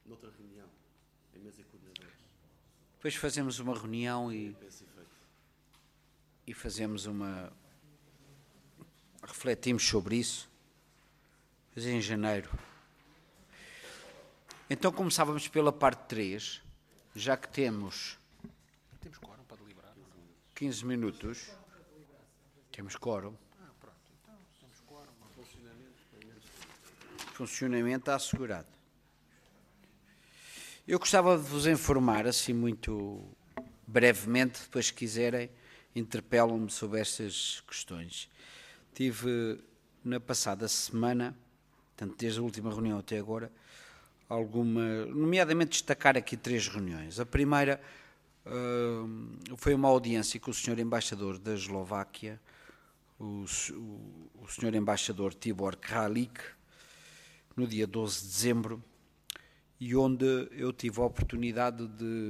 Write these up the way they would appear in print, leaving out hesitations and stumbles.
noutra reunião, em mesa de coordenadores. Depois fazemos uma reunião e fazemos refletimos sobre isso. Mas em janeiro. Então começávamos pela parte 3, já que temos... Temos quórum para deliberar? 15 minutos. Temos quórum. Pronto. Então, temos quórum. Funcionamento assegurado. Eu gostava de vos informar, assim muito brevemente, depois se quiserem, interpelam-me sobre estas questões. Tive, na passada semana, portanto, desde a última reunião até agora, nomeadamente destacar aqui 3 reuniões. A primeira foi uma audiência com o Sr. Embaixador da Eslováquia, o Sr. Embaixador Tibor Kralik, no dia 12 de dezembro, e onde eu tive a oportunidade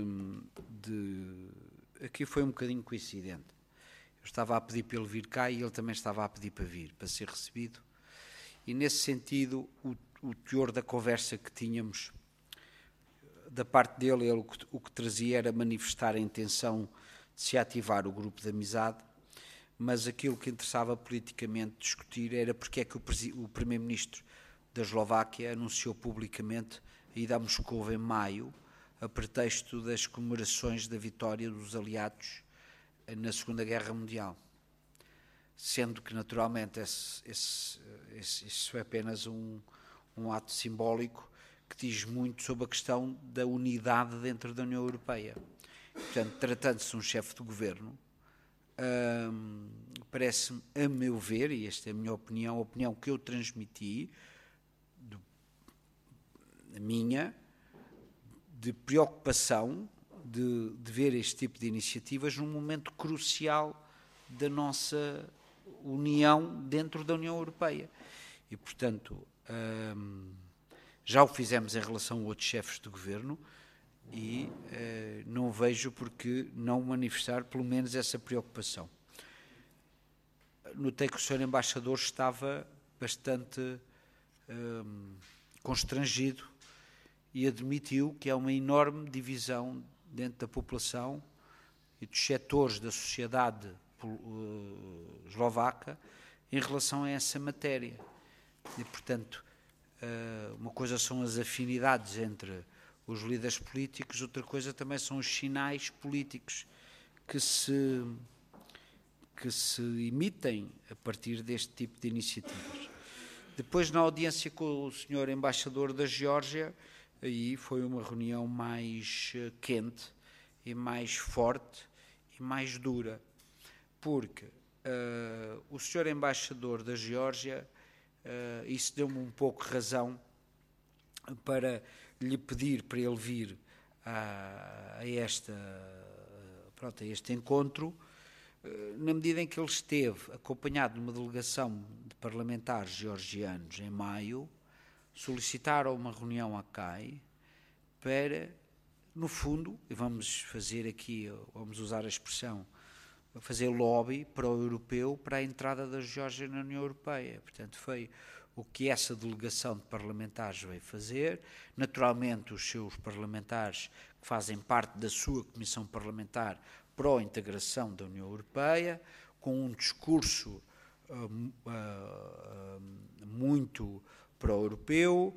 aqui foi um bocadinho coincidente. Eu estava a pedir para ele vir cá e ele também estava a pedir para vir, para ser recebido. E nesse sentido, o teor da conversa que tínhamos, da parte dele, ele o que trazia era manifestar a intenção de se ativar o grupo de amizade, mas aquilo que interessava politicamente discutir era porque é que o Primeiro-Ministro da Eslováquia anunciou publicamente a ida a Moscou em maio, a pretexto das comemorações da vitória dos aliados na Segunda Guerra Mundial. Sendo que, naturalmente, isso é apenas um ato simbólico que diz muito sobre a questão da unidade dentro da União Europeia. Portanto, tratando-se de um chefe de governo, parece-me, a meu ver, e esta é a minha opinião, a opinião que eu transmiti, a minha, de preocupação de ver este tipo de iniciativas num momento crucial da nossa união dentro da União Europeia. E, portanto, já o fizemos em relação a outros chefes de governo e não vejo por que não manifestar pelo menos essa preocupação. Notei que o Sr. Embaixador estava bastante constrangido e admitiu que há uma enorme divisão dentro da população e dos setores da sociedade eslovaca em relação a essa matéria. E, portanto, uma coisa são as afinidades entre os líderes políticos, outra coisa também são os sinais políticos que se emitem a partir deste tipo de iniciativas. Depois, na audiência com o Sr. Embaixador da Geórgia, aí foi uma reunião mais quente e mais forte e mais dura, porque o Sr. Embaixador da Geórgia, isso deu-me um pouco razão para lhe pedir para ele vir a este encontro, na medida em que ele esteve acompanhado de uma delegação de parlamentares georgianos em maio, solicitaram uma reunião à CAI para, no fundo, e vamos usar a expressão, fazer lobby para o europeu, para a entrada da Geórgia na União Europeia. Portanto, foi o que essa delegação de parlamentares veio fazer. Naturalmente, os seus parlamentares que fazem parte da sua comissão parlamentar pró-integração da União Europeia, com um discurso muito pró-europeu,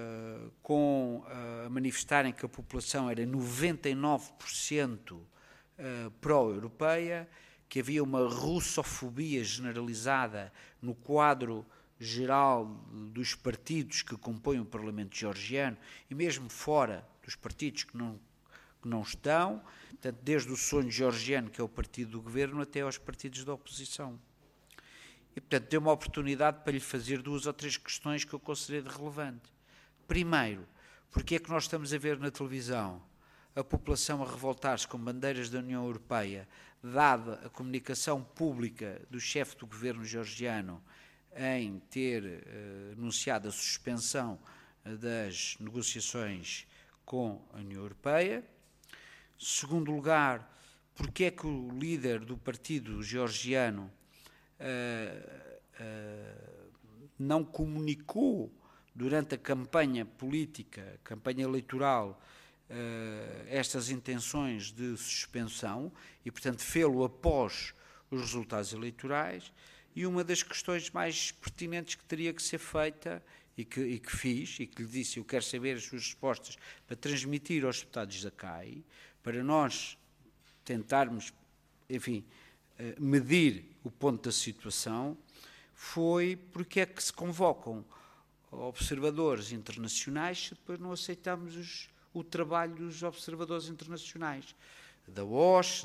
a manifestarem que a população era 99% pró-europeia, que havia uma russofobia generalizada no quadro geral dos partidos que compõem o Parlamento georgiano e mesmo fora dos partidos que não estão, portanto, desde o Sonho Georgiano, que é o partido do governo, até aos partidos da oposição. E, portanto, deu uma oportunidade para lhe fazer 2 ou 3 questões que eu considerei de relevante. Primeiro, porque é que nós estamos a ver na televisão a população a revoltar-se com bandeiras da União Europeia, dada a comunicação pública do chefe do governo georgiano em ter anunciado a suspensão das negociações com a União Europeia. Segundo lugar, porque é que o líder do partido georgiano não comunicou durante a campanha política, a campanha eleitoral, estas intenções de suspensão e, portanto, fê-lo após os resultados eleitorais. E uma das questões mais pertinentes que teria que ser feita e que fiz, e que lhe disse, eu quero saber as suas respostas para transmitir aos deputados da CAI, para nós tentarmos, enfim, medir o ponto da situação, foi porque é que se convocam observadores internacionais se depois não aceitamos o trabalho dos observadores internacionais, da OSCE,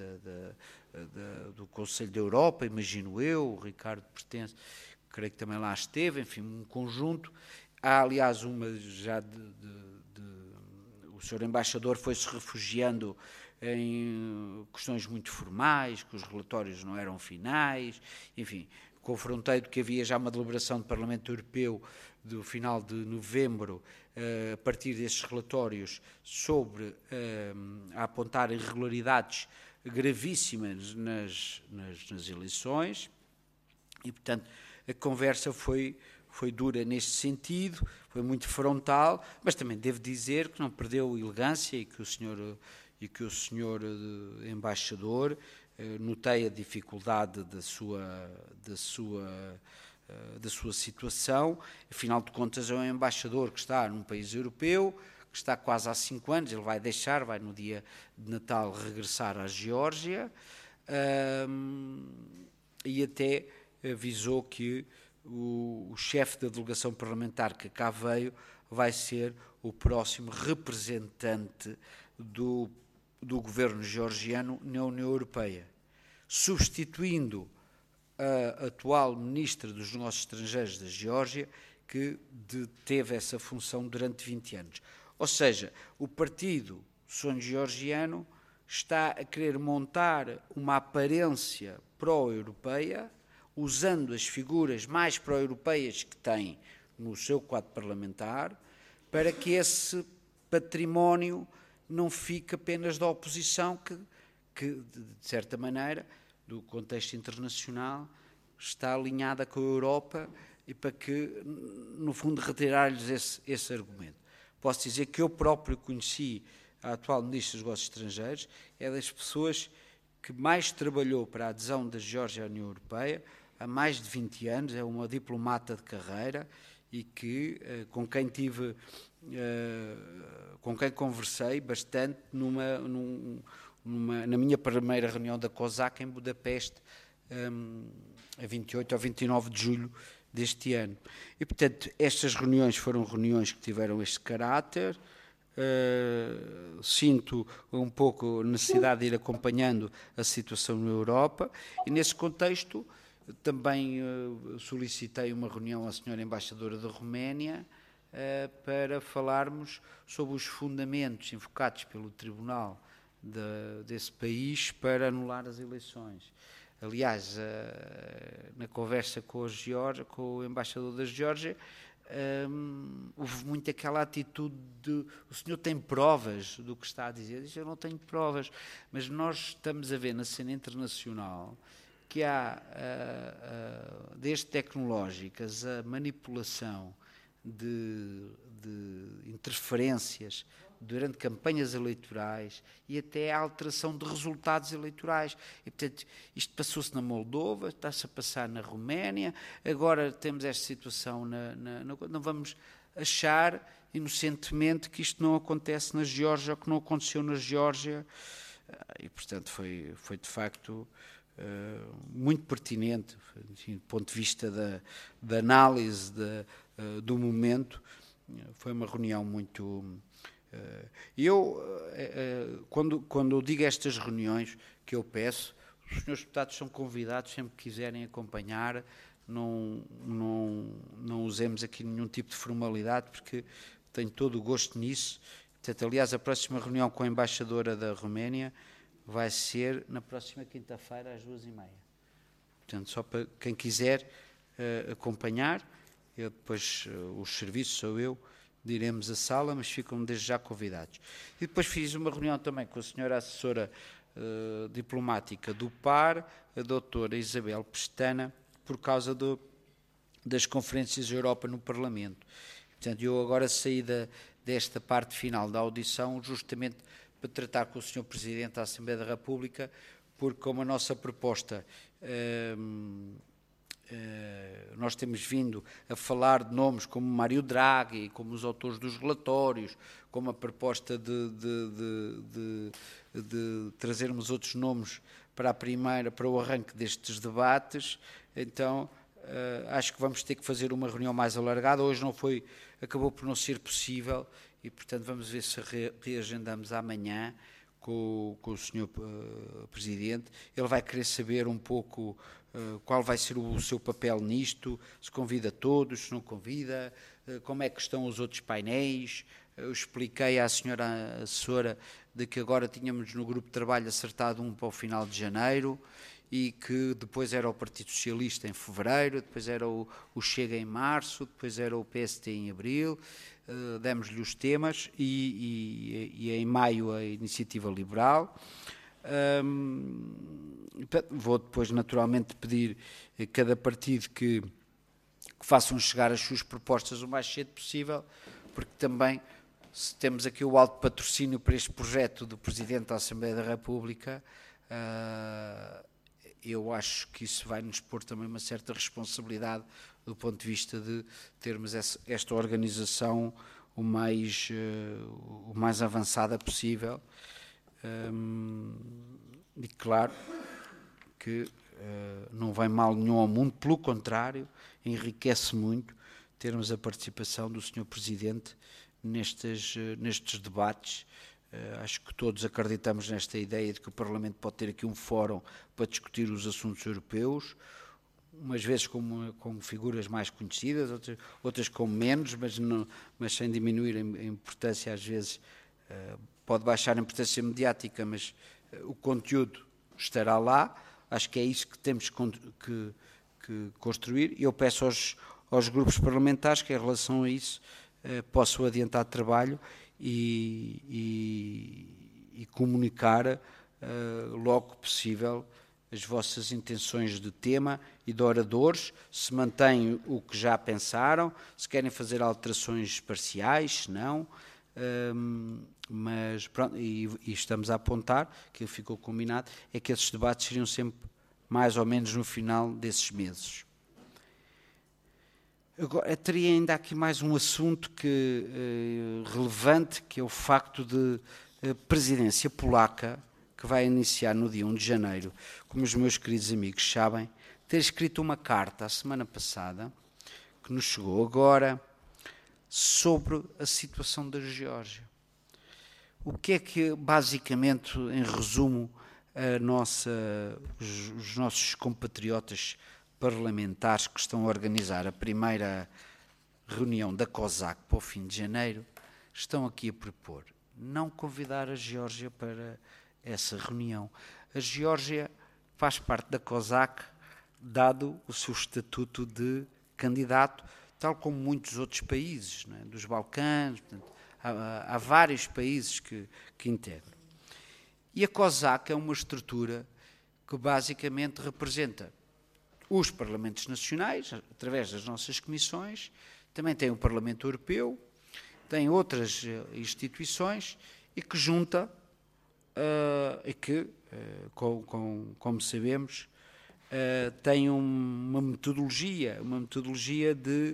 do Conselho da Europa, imagino eu, o Ricardo pertence, creio que também lá esteve, enfim, um conjunto. Há, aliás, uma já o Sr. Embaixador foi-se refugiando em questões muito formais, que os relatórios não eram finais, enfim, confrontei do que havia já uma deliberação do Parlamento Europeu do final de novembro, a partir desses relatórios, sobre a apontar irregularidades gravíssimas nas eleições, e, portanto, a conversa foi dura neste sentido, foi muito frontal, mas também devo dizer que não perdeu elegância e que o senhor embaixador, notei a dificuldade da sua situação. Afinal de contas, é um embaixador que está num país europeu, que está quase há 5 anos, ele vai no dia de Natal regressar à Geórgia, e até avisou que o chefe da delegação parlamentar que cá veio vai ser o próximo representante do governo georgiano na União Europeia, substituindo a atual ministra dos Negócios Estrangeiros da Geórgia, que teve essa função durante 20 anos. Ou seja, o Partido Sonho Georgiano está a querer montar uma aparência pró-europeia, usando as figuras mais pró-europeias que tem no seu quadro parlamentar, para que esse património não fique apenas da oposição, que de certa maneira, do contexto internacional, está alinhada com a Europa, e para que, no fundo, retirar-lhes esse argumento. Posso dizer que eu próprio conheci a atual Ministra dos Negócios Estrangeiros, é das pessoas que mais trabalhou para a adesão da Geórgia à União Europeia, há mais de 20 anos, é uma diplomata de carreira, e que, com quem conversei bastante na minha primeira reunião da COSAC em Budapeste, a 28 ou 29 de julho deste ano. E, portanto, estas reuniões foram reuniões que tiveram este caráter. Sinto um pouco a necessidade de ir acompanhando a situação na Europa, e nesse contexto também solicitei uma reunião à senhora embaixadora da Roménia para falarmos sobre os fundamentos invocados pelo Tribunal desse país para anular as eleições. Aliás, na conversa com o embaixador da Geórgia, houve muito aquela atitude de o senhor tem provas do que está a dizer? Eu não tenho provas, mas nós estamos a ver na cena internacional que há, desde tecnológicas, a manipulação de interferências durante campanhas eleitorais e até a alteração de resultados eleitorais. E, portanto, isto passou-se na Moldova, está-se a passar na Roménia, agora temos esta situação não vamos achar inocentemente que isto não acontece na Geórgia ou que não aconteceu na Geórgia. E, portanto, foi de facto muito pertinente, enfim, do ponto de vista da análise do momento. Foi uma reunião muito... quando eu digo estas reuniões que eu peço, os senhores deputados são convidados, sempre que quiserem acompanhar, não usemos aqui nenhum tipo de formalidade, porque tenho todo o gosto nisso. Portanto, aliás, a próxima reunião com a embaixadora da Roménia vai ser na próxima quinta-feira às 2h30. Portanto, só para quem quiser acompanhar, depois os serviços sou eu, diremos a sala, mas ficam desde já convidados. E depois fiz uma reunião também com a senhora assessora diplomática do PAR, a doutora Isabel Pestana, por causa das conferências da Europa no Parlamento. Portanto, eu agora saí desta parte final da audição justamente para tratar com o Sr. Presidente da Assembleia da República, porque como a nossa proposta, nós temos vindo a falar de nomes como Mário Draghi, como os autores dos relatórios, como a proposta de trazermos outros nomes para o arranque destes debates, então acho que vamos ter que fazer uma reunião mais alargada. Hoje acabou por não ser possível e, portanto, vamos ver se reagendamos amanhã com o Sr. Presidente. Ele vai querer saber um pouco qual vai ser o seu papel nisto, se convida todos, se não convida, como é que estão os outros painéis. Eu expliquei à senhora assessora de que agora tínhamos no grupo de trabalho acertado um para o final de janeiro, e que depois era o Partido Socialista em fevereiro, depois era o Chega em março, depois era o PST em abril, demos-lhe os temas, e em maio a Iniciativa Liberal. Vou depois naturalmente pedir a cada partido que façam chegar as suas propostas o mais cedo possível, porque também se temos aqui o alto patrocínio para este projeto do Presidente da Assembleia da República, eu acho que isso vai nos pôr também uma certa responsabilidade do ponto de vista de termos esta organização o mais avançada possível. E claro que não vem mal nenhum ao mundo, pelo contrário, enriquece muito termos a participação do Sr. Presidente nestes debates. Acho que todos acreditamos nesta ideia de que o Parlamento pode ter aqui um fórum para discutir os assuntos europeus, umas vezes com figuras mais conhecidas, outras com menos, mas sem diminuir a importância. Às vezes pode baixar a importância mediática, mas o conteúdo estará lá. Acho que é isso que temos que construir. Eu peço aos grupos parlamentares que, em relação a isso, possam adiantar trabalho e comunicar logo que possível as vossas intenções de tema e de oradores, se mantêm o que já pensaram, se querem fazer alterações parciais, se não, mas pronto, e estamos a apontar, que ficou combinado, é que esses debates seriam sempre mais ou menos no final desses meses. Agora, teria ainda aqui mais um assunto relevante, que é o facto de a presidência polaca, que vai iniciar no dia 1 de janeiro, como os meus queridos amigos sabem, ter escrito uma carta a semana passada, que nos chegou agora, sobre a situação da Geórgia. O que é que, basicamente, em resumo, os nossos compatriotas parlamentares que estão a organizar a primeira reunião da COSAC para o fim de janeiro estão aqui a propor? Não convidar a Geórgia para essa reunião. A Geórgia faz parte da COSAC, dado o seu estatuto de candidato, tal como muitos outros países, não é? Dos Balcãs. Portanto, há vários países que integram. E a COSAC é uma estrutura que basicamente representa os parlamentos nacionais, através das nossas comissões, também tem o Parlamento Europeu, tem outras instituições, e que junta, e que, como sabemos, tem uma metodologia de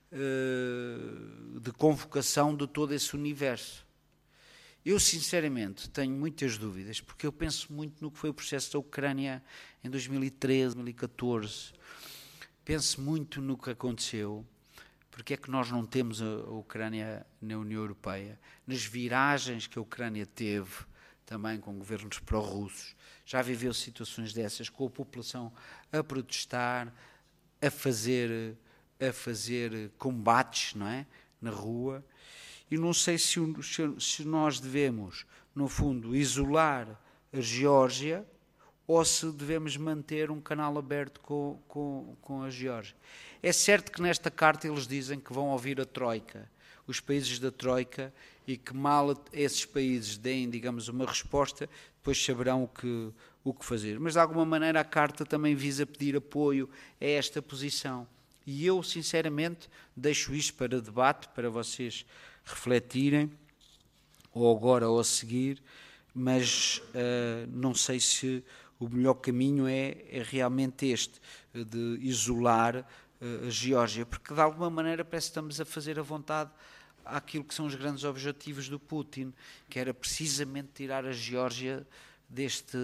convocação de todo esse universo. Eu, sinceramente, tenho muitas dúvidas, porque eu penso muito no que foi o processo da Ucrânia em 2013, 2014. Penso muito no que aconteceu, porque é que nós não temos a Ucrânia na União Europeia, nas viragens que a Ucrânia teve, também com governos pró-russos. Já viveu situações dessas, com a população a protestar, a fazer combates, não é? Na rua. E não sei se nós devemos, no fundo, isolar a Geórgia ou se devemos manter um canal aberto com a Geórgia. É certo que nesta carta eles dizem que vão ouvir a Troika, os países da Troika, e que mal esses países deem, digamos, uma resposta, depois saberão o que fazer. Mas, de alguma maneira, a carta também visa pedir apoio a esta posição. E eu, sinceramente, deixo isto para debate, para vocês refletirem, ou agora ou a seguir, mas não sei se o melhor caminho é realmente este, de isolar a Geórgia, porque de alguma maneira parece que estamos a fazer a vontade àquilo que são os grandes objetivos do Putin, que era precisamente tirar a Geórgia deste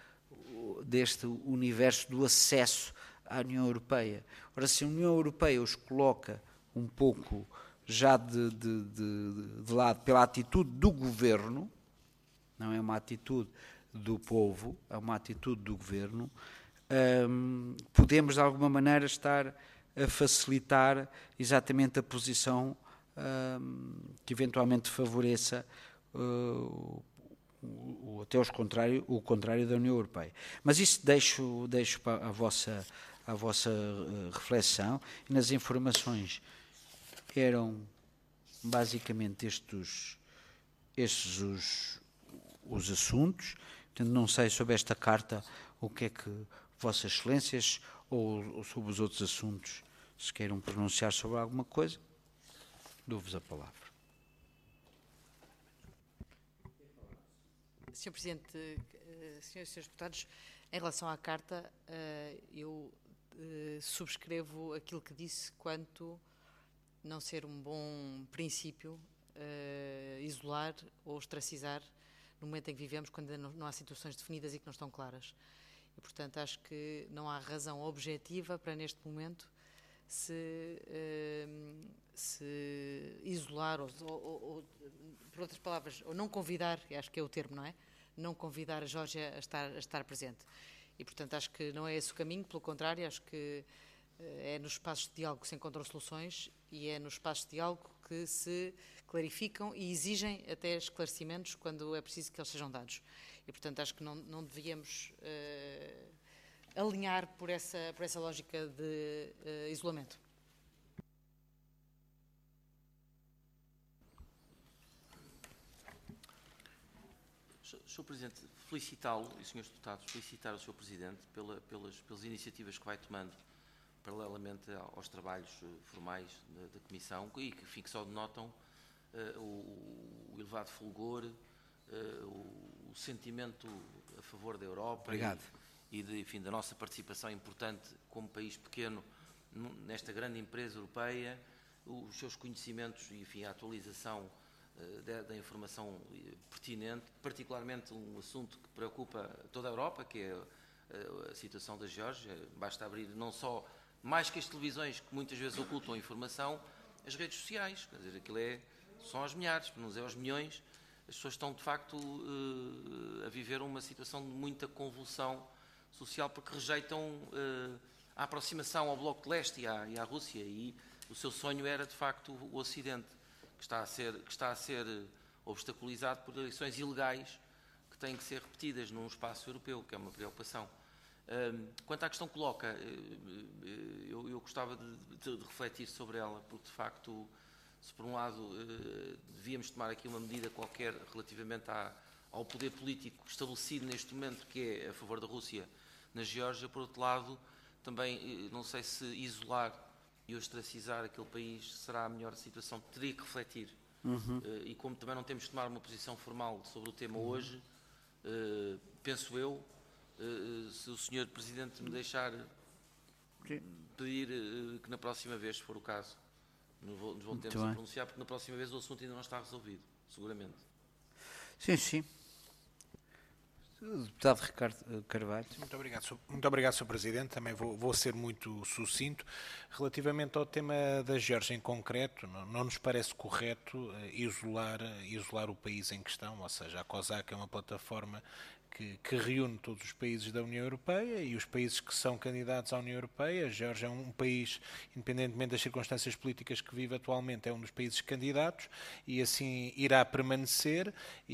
universo do acesso à União Europeia. Ora, se a União Europeia os coloca um pouco já de lado pela atitude do governo, não é uma atitude do povo, é uma atitude do governo, podemos de alguma maneira estar a facilitar exatamente a posição que eventualmente favoreça até o contrário da União Europeia. Mas isso deixo para a vossa reflexão. E nas informações eram basicamente estes os assuntos. Portanto, não sei sobre esta carta o que é que Vossas Excelências ou sobre os outros assuntos, se queiram pronunciar sobre alguma coisa, dou-vos a palavra. Sr. Presidente, Senhoras e Senhores Deputados, em relação à carta, eu subscrevo aquilo que disse quanto não ser um bom princípio isolar ou ostracizar no momento em que vivemos, quando ainda não há situações definidas e que não estão claras. E, portanto, acho que não há razão objetiva para, neste momento, se isolar ou, por outras palavras, ou não convidar, acho que é o termo, não é? Não convidar a Geórgia a estar presente. E, portanto, acho que não é esse o caminho, pelo contrário, acho que é nos espaços de diálogo que se encontram soluções e é nos espaços de diálogo que se clarificam e exigem até esclarecimentos quando é preciso que eles sejam dados. E, portanto, acho que não devíamos alinhar por essa lógica de isolamento. Sr. Presidente, felicitá-lo e, Srs. Deputados, felicitar o Sr. Presidente pelas iniciativas que vai tomando paralelamente aos trabalhos formais da Comissão e que, enfim, que só denotam o elevado fulgor, o sentimento a favor da Europa. Obrigado. Enfim, da nossa participação importante como país pequeno nesta grande empresa europeia, os seus conhecimentos e, enfim, a atualização da informação pertinente, particularmente um assunto que preocupa toda a Europa, que é a situação da Geórgia. Basta abrir não só, mais que as televisões que muitas vezes ocultam a informação, as redes sociais, quer dizer, aquilo são aos milhares, para não dizer aos milhões. As pessoas estão, de facto, a viver uma situação de muita convulsão social porque rejeitam a aproximação ao Bloco de Leste e à Rússia, e o seu sonho era, de facto, o Ocidente, que está a ser obstaculizado por eleições ilegais que têm que ser repetidas num espaço europeu, que é uma preocupação. Quanto à questão que coloca, eu gostava de refletir sobre ela, porque, de facto, se por um lado devíamos tomar aqui uma medida qualquer relativamente ao poder político estabelecido neste momento, que é a favor da Rússia na Geórgia, por outro lado, também não sei se isolar e ostracizar aquele país será a melhor situação. Teria que refletir. E como também não temos de tomar uma posição formal sobre o tema hoje, penso eu, se o Sr. Presidente me deixar pedir que na próxima vez, se for o caso, nos voltemos a pronunciar, porque na próxima vez o assunto ainda não está resolvido, seguramente. Sim, sim. Deputado Ricardo Carvalho. Muito obrigado, Sr. Presidente. Também vou ser muito sucinto. Relativamente ao tema da Geórgia em concreto, não nos parece correto isolar o país em questão, ou seja, a COSAC é uma plataforma que reúne todos os países da União Europeia e os países que são candidatos à União Europeia. A Geórgia é um país, independentemente das circunstâncias políticas que vive atualmente, é um dos países candidatos e assim irá permanecer,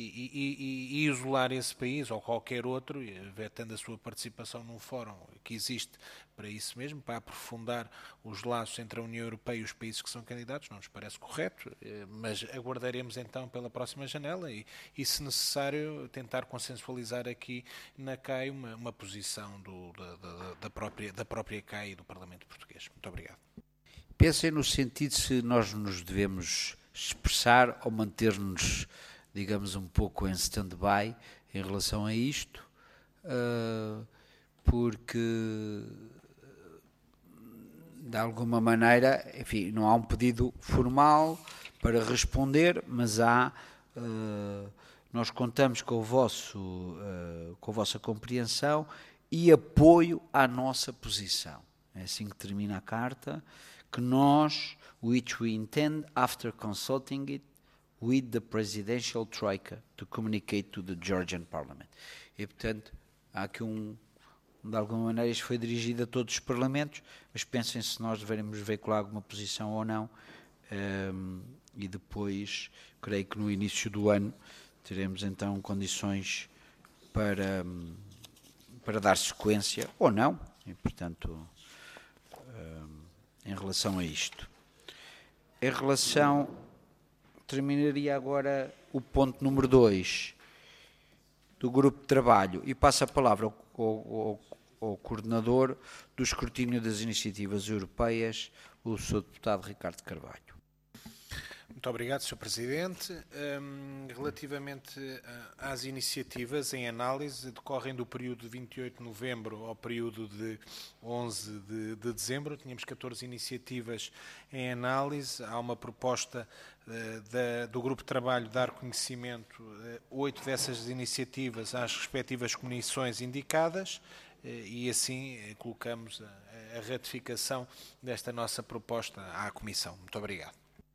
e isolar esse país ou qualquer outro, vetando a sua participação num fórum que existe para isso mesmo, para aprofundar os laços entre a União Europeia e os países que são candidatos, não nos parece correto, mas aguardaremos então pela próxima janela e se necessário, tentar consensualizar aqui na CAI uma posição da própria CAI e do Parlamento Português. Muito obrigado. Pensem no sentido se nós nos devemos expressar ou manter-nos, digamos, um pouco em stand-by em relação a isto, porque, de alguma maneira, enfim, não há um pedido formal para responder, mas nós contamos com com a vossa compreensão e apoio à nossa posição. É assim que termina a carta, que nós, which we intend, after consulting it with the presidential troika, to communicate to the Georgian Parliament. E, portanto, há aqui de alguma maneira, isto foi dirigido a todos os parlamentos, mas pensem se nós devemos veicular alguma posição ou não, e depois, creio que no início do ano, teremos então condições para dar sequência, ou não, e, portanto, em relação a isto. Terminaria agora o ponto número 2 do grupo de trabalho e passo a palavra ao coordenador do escrutínio das iniciativas europeias, o Sr. Deputado Ricardo Carvalho. Muito obrigado, Sr. Presidente. Relativamente às iniciativas em análise, decorrem do período de 28 de novembro ao período de 11 de dezembro. Tínhamos 14 iniciativas em análise. Há uma proposta do Grupo de Trabalho dar conhecimento 8 dessas iniciativas às respectivas comissões indicadas e assim colocamos a ratificação desta nossa proposta à Comissão. Muito obrigado.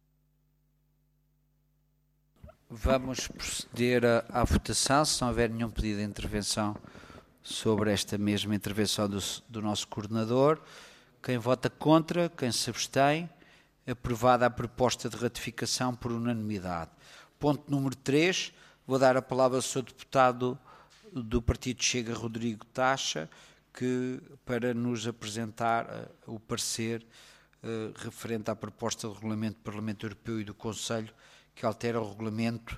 Vamos proceder à votação, se não houver nenhum pedido de intervenção sobre esta mesma intervenção do nosso coordenador. Quem vota contra, quem se abstém, aprovada a proposta de ratificação por unanimidade. Ponto número 3, vou dar a palavra ao Sr. Deputado do Partido Chega, Rodrigo Tacha, para nos apresentar o parecer referente à proposta de regulamento do Parlamento Europeu e do Conselho que altera o regulamento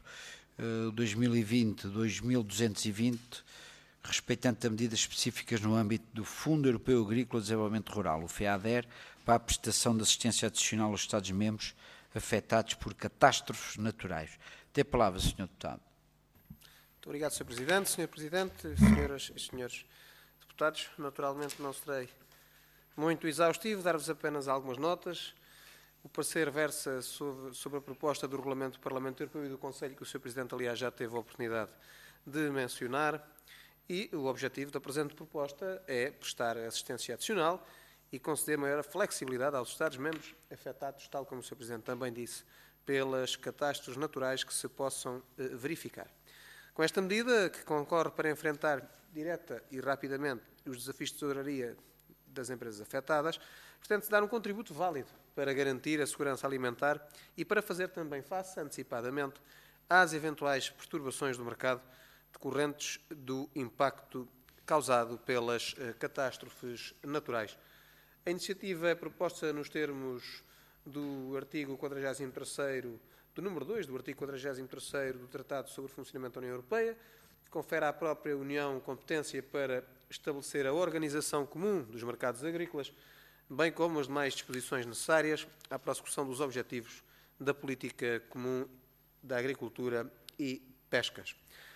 2020-2220, respeitando medidas específicas no âmbito do Fundo Europeu Agrícola de Desenvolvimento Rural, o FEADER, para a prestação de assistência adicional aos Estados-membros afetados por catástrofes naturais. Tem a palavra, Sr. Deputado. Muito obrigado, Sr. Presidente. Sr. Presidente, senhoras e senhores deputados, naturalmente não serei muito exaustivo, dar-vos apenas algumas notas. O parecer versa sobre a proposta do Regulamento do Parlamento Europeu e do Conselho, que o Sr. Presidente, aliás, já teve a oportunidade de mencionar, e o objetivo da presente proposta é prestar assistência adicional e conceder maior flexibilidade aos Estados-membros afetados, tal como o Sr. Presidente também disse, pelas catástrofes naturais que se possam verificar. Com esta medida, que concorre para enfrentar direta e rapidamente os desafios de tesouraria das empresas afetadas, pretende-se dar um contributo válido para garantir a segurança alimentar e para fazer também face, antecipadamente, às eventuais perturbações do mercado decorrentes do impacto causado pelas catástrofes naturais. A iniciativa é proposta nos termos do artigo 43º, do número 2 do artigo 43º do Tratado sobre o Funcionamento da União Europeia, que confere à própria União competência para estabelecer a organização comum dos mercados agrícolas, bem como as demais disposições necessárias à prossecução dos objetivos da política comum da agricultura e pescas.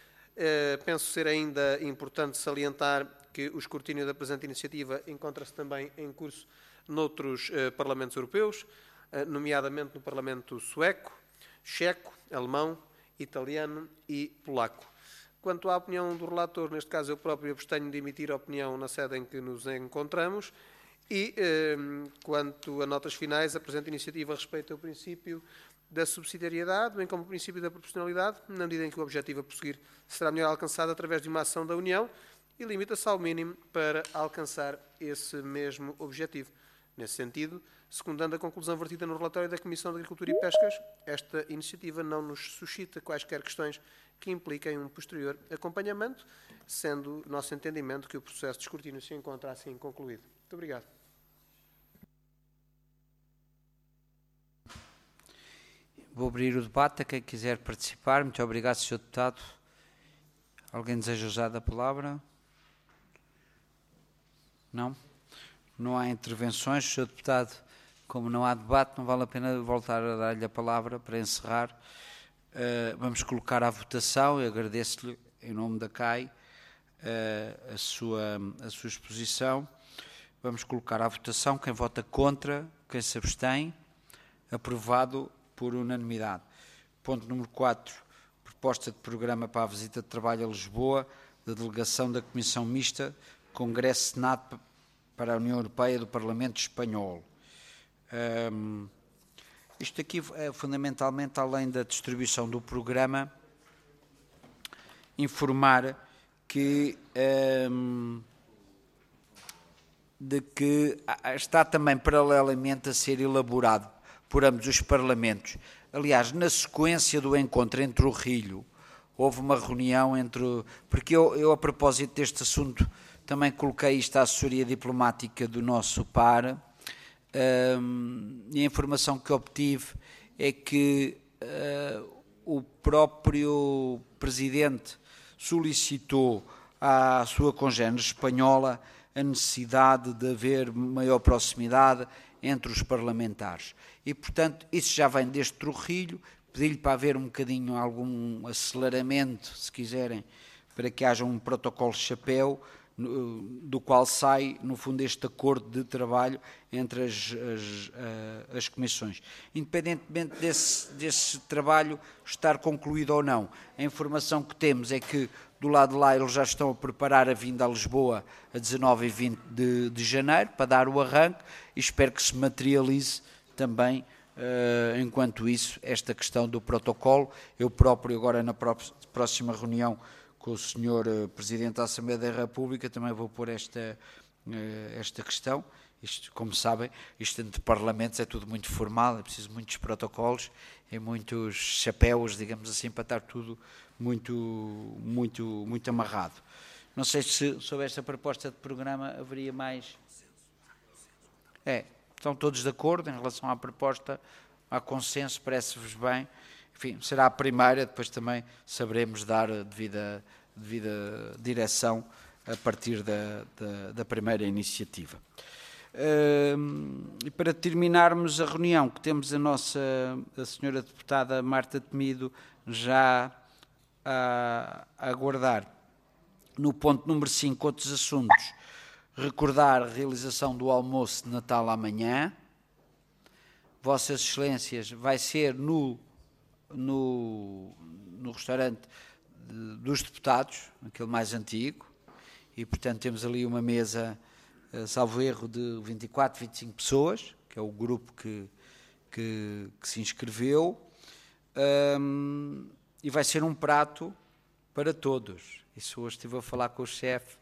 Penso ser ainda importante salientar que o escrutínio da presente iniciativa encontra-se também em curso noutros parlamentos europeus, nomeadamente no Parlamento sueco, checo, alemão, italiano e polaco. Quanto à opinião do relator, neste caso eu próprio abstenho de emitir opinião na sede em que nos encontramos. E, quanto a notas finais, a presente iniciativa respeita o princípio da subsidiariedade, bem como o princípio da proporcionalidade, na medida em que o objetivo a prosseguir será melhor alcançado através de uma ação da União e limita-se ao mínimo para alcançar esse mesmo objetivo. Nesse sentido, secundando a conclusão vertida no relatório da Comissão de Agricultura e Pescas, esta iniciativa não nos suscita quaisquer questões que impliquem um posterior acompanhamento, sendo nosso entendimento que o processo de escrutínio se encontra assim concluído. Muito obrigado. Vou abrir o debate a quem quiser participar. Muito obrigado, Sr. Deputado. Alguém deseja usar a palavra? Não? Não há intervenções. O Sr. Deputado como não há debate, não vale a pena voltar a dar-lhe a palavra para encerrar. Vamos colocar à votação. Eu agradeço-lhe, em nome da CAI, a sua exposição. Vamos colocar à votação. Quem vota contra, quem se abstém, aprovado por unanimidade. Ponto número 4, proposta de programa para a visita de trabalho a Lisboa, da delegação da Comissão Mista, Congresso-Senado para a União Europeia do Parlamento Espanhol. Isto aqui é fundamentalmente, além da distribuição do programa, informar que, de que está também paralelamente a ser elaborado por ambos os Parlamentos. Aliás, na sequência do encontro entre o Rilho, houve uma reunião entre... Porque eu a propósito deste assunto, também coloquei isto à assessoria diplomática do nosso par, e a informação que obtive é que o próprio Presidente solicitou à sua congénere espanhola a necessidade de haver maior proximidade entre os parlamentares. E, portanto, isso já vem desde Trujillo, pedi-lhe para haver um bocadinho, algum aceleramento, se quiserem, para que haja um protocolo chapéu, do qual sai, no fundo, este acordo de trabalho entre as comissões. Independentemente desse trabalho estar concluído ou não, a informação que temos é que, do lado de lá, eles já estão a preparar a vinda a Lisboa a 19 e 20 de janeiro, para dar o arranque, e espero que se materialize também, enquanto isso, esta questão do protocolo. Eu próprio, agora na próxima reunião com o Sr. Presidente da Assembleia da República, também vou pôr esta questão. Isto, como sabem, isto entre parlamentos é tudo muito formal, é preciso muitos protocolos e muitos chapéus, digamos assim, para estar tudo muito amarrado. Não sei se sobre esta proposta de programa haveria mais... Estão todos de acordo em relação à proposta, há consenso, parece-vos bem. Enfim, será a primeira, depois também saberemos dar a devida direção a partir da primeira iniciativa. E para terminarmos a reunião, que temos a senhora deputada Marta Temido já a aguardar. No ponto número 5, outros assuntos, recordar a realização do almoço de Natal amanhã. Vossas Excelências, vai ser no restaurante dos deputados, aquele mais antigo, e portanto temos ali uma mesa, salvo erro, de 24, 25 pessoas, que é o grupo que se inscreveu, e vai ser um prato para todos. Isso hoje estive a falar com o chefe.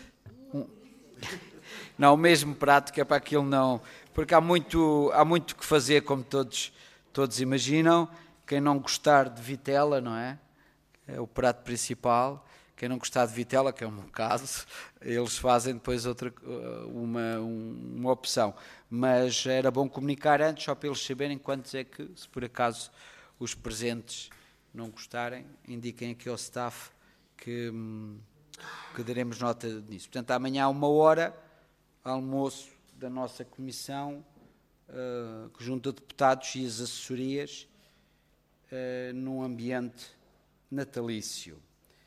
Não, o mesmo prato, que é para aquilo não... Porque há muito que fazer, como todos imaginam. Quem não gostar de vitela, não é? É o prato principal. Quem não gostar de vitela, que é o meu caso, eles fazem depois uma opção. Mas era bom comunicar antes, só para eles saberem quantos é que, se por acaso os presentes não gostarem, indiquem aqui ao staff que daremos nota disso. Portanto, amanhã, 13h, almoço da nossa comissão, que junta deputados e as assessorias, num ambiente natalício.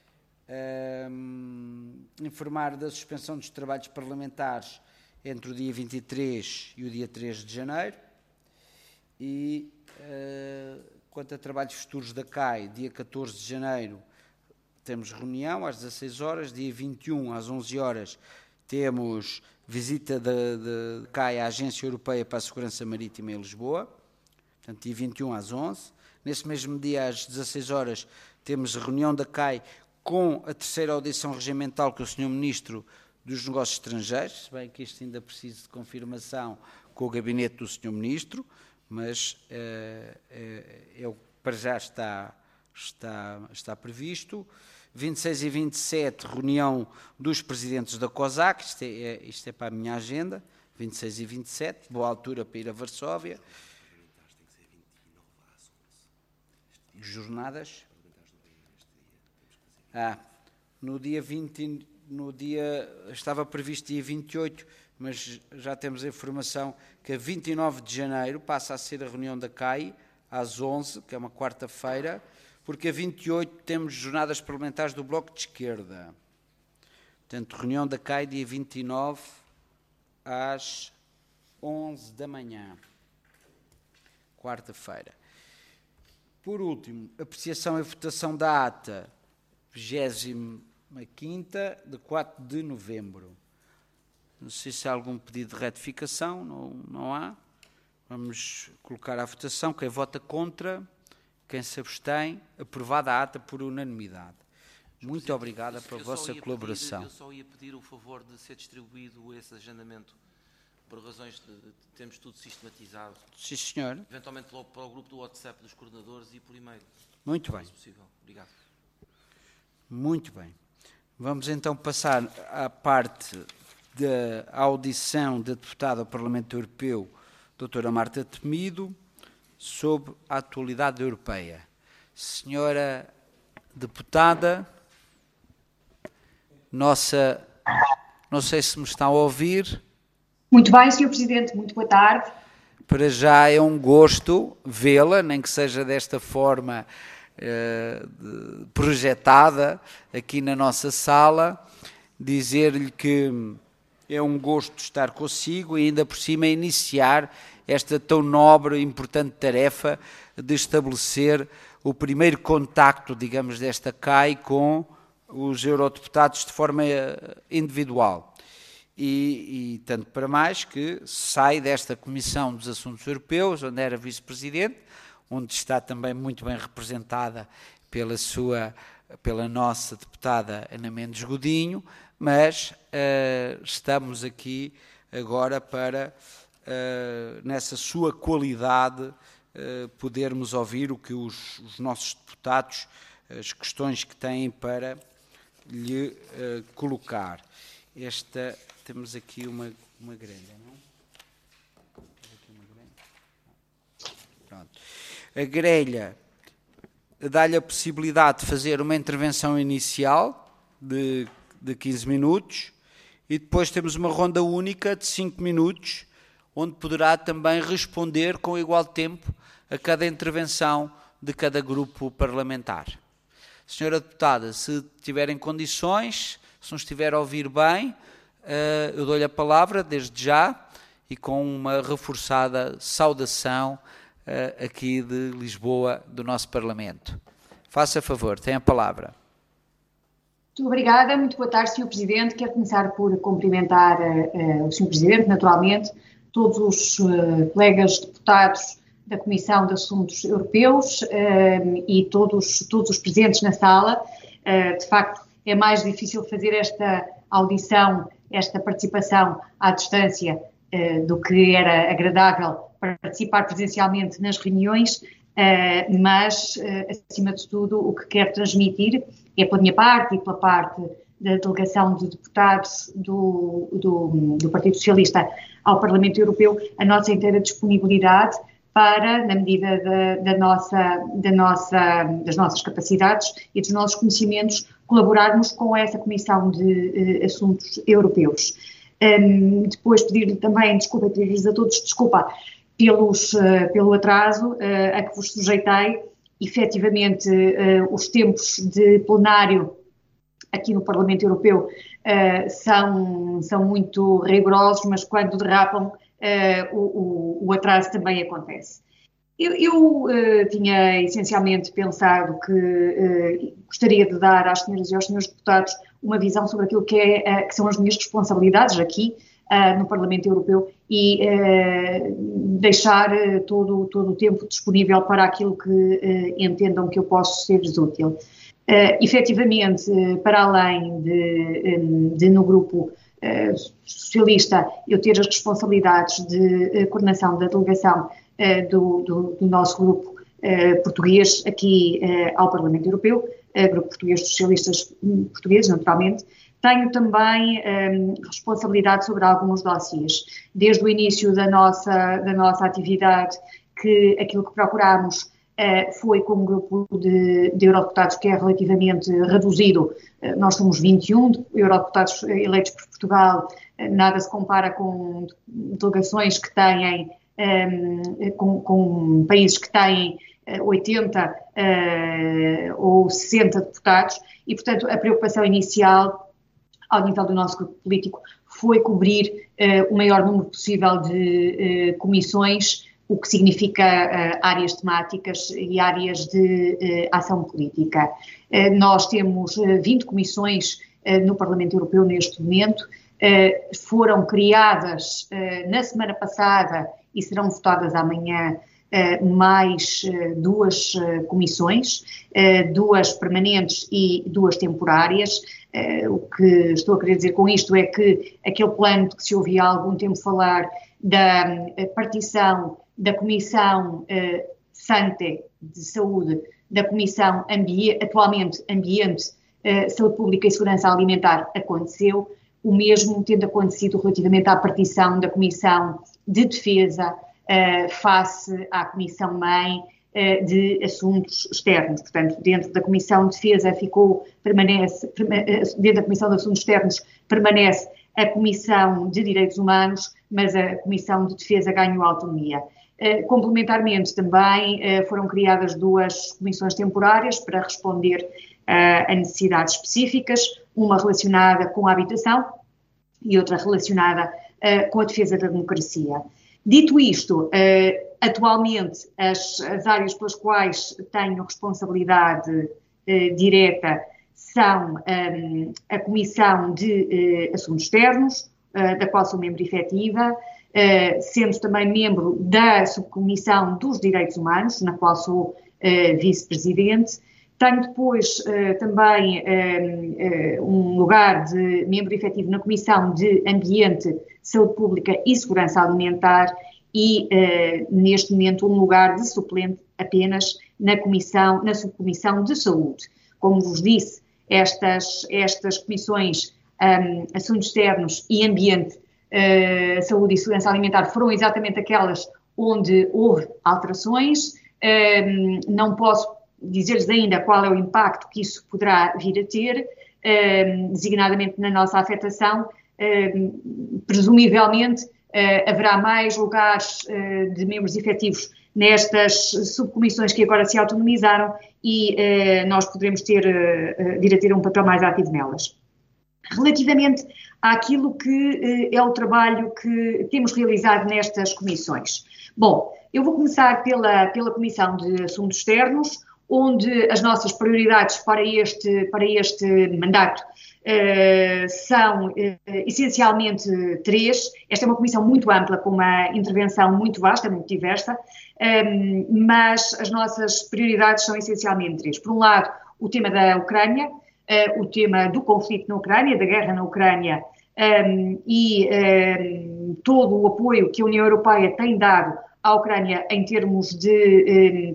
Informar da suspensão dos trabalhos parlamentares entre o dia 23 e o dia 3 de janeiro. E, quanto a trabalhos futuros da CAI, dia 14 de janeiro, temos reunião às 16h, dia 21 às 11h temos visita da CAI à Agência Europeia para a Segurança Marítima em Lisboa, portanto dia 21 às 11h. Nesse mesmo dia às 16h temos reunião da CAI com a terceira audição regimental com o Sr. Ministro dos Negócios Estrangeiros, se bem que isto ainda precisa de confirmação com o gabinete do Sr. Ministro, mas para já está previsto. 26 e 27, reunião dos presidentes da COSAC, isto é para a minha agenda, 26 e 27, boa altura para ir a Varsóvia. Jornadas? No dia 20, estava previsto dia 28, mas já temos a informação que a 29 de janeiro passa a ser a reunião da CAI, às 11, que é uma quarta-feira, porque a 28 temos jornadas parlamentares do Bloco de Esquerda. Portanto, reunião da CAI, dia 29, às 11 da manhã, quarta-feira. Por último, apreciação e votação da ata 25ª, de 4 de novembro. Não sei se há algum pedido de retificação, não há. Vamos colocar à votação. Quem vota contra, quem se abstém, aprovada a ata por unanimidade. Muito obrigada pela vossa colaboração. Eu só ia pedir o favor de ser distribuído esse agendamento, por razões de termos tudo sistematizado. Sim, senhor. Eventualmente logo para o grupo do WhatsApp dos coordenadores e por e-mail. Muito bem. Se possível. Obrigado. Muito bem. Vamos então passar à parte da audição da deputada ao Parlamento Europeu, doutora Marta Temido, sobre a atualidade europeia. Senhora deputada, não sei se me está a ouvir. Muito bem, Sr. Presidente, muito boa tarde. Para já é um gosto vê-la, nem que seja desta forma projetada aqui na nossa sala, dizer-lhe que é um gosto estar consigo e ainda por cima iniciar esta tão nobre e importante tarefa de estabelecer o primeiro contacto, digamos, desta CAI com os eurodeputados de forma individual. E tanto para mais que sai desta Comissão dos Assuntos Europeus, onde era vice-presidente, onde está também muito bem representada pela nossa deputada Ana Mendes Godinho, mas estamos aqui agora para, nessa sua qualidade, podermos ouvir o que os nossos deputados, as questões que têm para lhe colocar. Temos aqui uma grelha, não? Pronto. A grelha dá-lhe a possibilidade de fazer uma intervenção inicial de 15 minutos e depois temos uma ronda única de 5 minutos, onde poderá também responder com igual tempo a cada intervenção de cada grupo parlamentar. Senhora deputada, se tiver em condições, se não estiver a ouvir bem, eu dou-lhe a palavra desde já e com uma reforçada saudação aqui de Lisboa, do nosso Parlamento. Faça favor, tem a palavra. Muito obrigada, muito boa tarde, Sr. Presidente. Quero começar por cumprimentar o Sr. Presidente, naturalmente, todos os colegas deputados da Comissão de Assuntos Europeus e todos os presentes na sala. De facto, é mais difícil fazer esta audição, esta participação à distância do que era agradável participar presencialmente nas reuniões, mas, acima de tudo, o que quero transmitir é pela minha parte e pela parte da delegação de deputados do Partido Socialista ao Parlamento Europeu, a nossa inteira disponibilidade para, na medida das nossas capacidades e dos nossos conhecimentos, colaborarmos com essa Comissão de Assuntos Europeus. Depois pedir-lhe também desculpa, pedir-lhes a todos desculpa pelo atraso a que vos sujeitei. Efetivamente, os tempos de plenário aqui no Parlamento Europeu são muito rigorosos, mas quando derrapam, o atraso também acontece. Eu tinha essencialmente pensado que gostaria de dar às senhoras e aos senhores deputados uma visão sobre aquilo que são as minhas responsabilidades aqui no Parlamento Europeu e deixar todo o tempo disponível para aquilo que entendam que eu posso ser-lhes útil. Efetivamente, para além de no grupo socialista eu ter as responsabilidades de coordenação da delegação do nosso grupo português aqui ao Parlamento Europeu, Grupo Português dos Socialistas Portugueses, naturalmente, tenho também responsabilidade sobre alguns dossiês. Desde o início da nossa atividade, que aquilo que procuramos foi com um grupo de eurodeputados que é relativamente reduzido. Nós somos 21 eurodeputados eleitos por Portugal, nada se compara com delegações que têm, com países que têm 80 ou 60 deputados, e, portanto, a preocupação inicial, ao nível do nosso grupo político, foi cobrir o maior número possível de comissões, o que significa áreas temáticas e áreas de ação política. Nós temos 20 comissões no Parlamento Europeu neste momento, foram criadas na semana passada e serão votadas amanhã mais 2 comissões, 2 permanentes e 2 temporárias. O que estou a querer dizer com isto é que aquele plano de que se ouvia há algum tempo falar da partição da Comissão SANTE de Saúde, da Comissão atualmente Ambiente, Saúde Pública e Segurança Alimentar aconteceu, o mesmo tendo acontecido relativamente à partição da Comissão de Defesa face à Comissão-Mãe de Assuntos Externos. Portanto, dentro da Comissão de Defesa dentro da Comissão de Assuntos Externos permanece a Comissão de Direitos Humanos, mas a Comissão de Defesa ganhou autonomia. Complementarmente também foram criadas 2 comissões temporárias para responder a necessidades específicas, uma relacionada com a habitação e outra relacionada com a defesa da democracia. Dito isto, atualmente as áreas pelas quais tenho responsabilidade direta são a Comissão de Assuntos Externos, da qual sou membro efetiva, sendo também membro da Subcomissão dos Direitos Humanos, na qual sou vice-presidente. Tenho depois também um lugar de membro efetivo na Comissão de Ambiente, Saúde Pública e Segurança Alimentar e, neste momento, um lugar de suplente apenas na Subcomissão de Saúde. Como vos disse, estas comissões, Assuntos Externos e Ambiente, Saúde e Segurança Alimentar, foram exatamente aquelas onde houve alterações. Não posso dizer-lhes ainda qual é o impacto que isso poderá vir a ter, designadamente na nossa afetação. Presumivelmente haverá mais lugares de membros efetivos nestas subcomissões que agora se autonomizaram e nós poderemos vir a ter um papel mais ativo nelas. Relativamente àquilo que é o trabalho que temos realizado nestas comissões. Bom, eu vou começar pela Comissão de Assuntos Externos, onde as nossas prioridades para este mandato são essencialmente 3. Esta é uma comissão muito ampla, com uma intervenção muito vasta, muito diversa, mas as nossas prioridades são essencialmente 3. Por um lado, o tema da Ucrânia, o tema do conflito na Ucrânia, da guerra na Ucrânia, e todo o apoio que a União Europeia tem dado à Ucrânia em termos de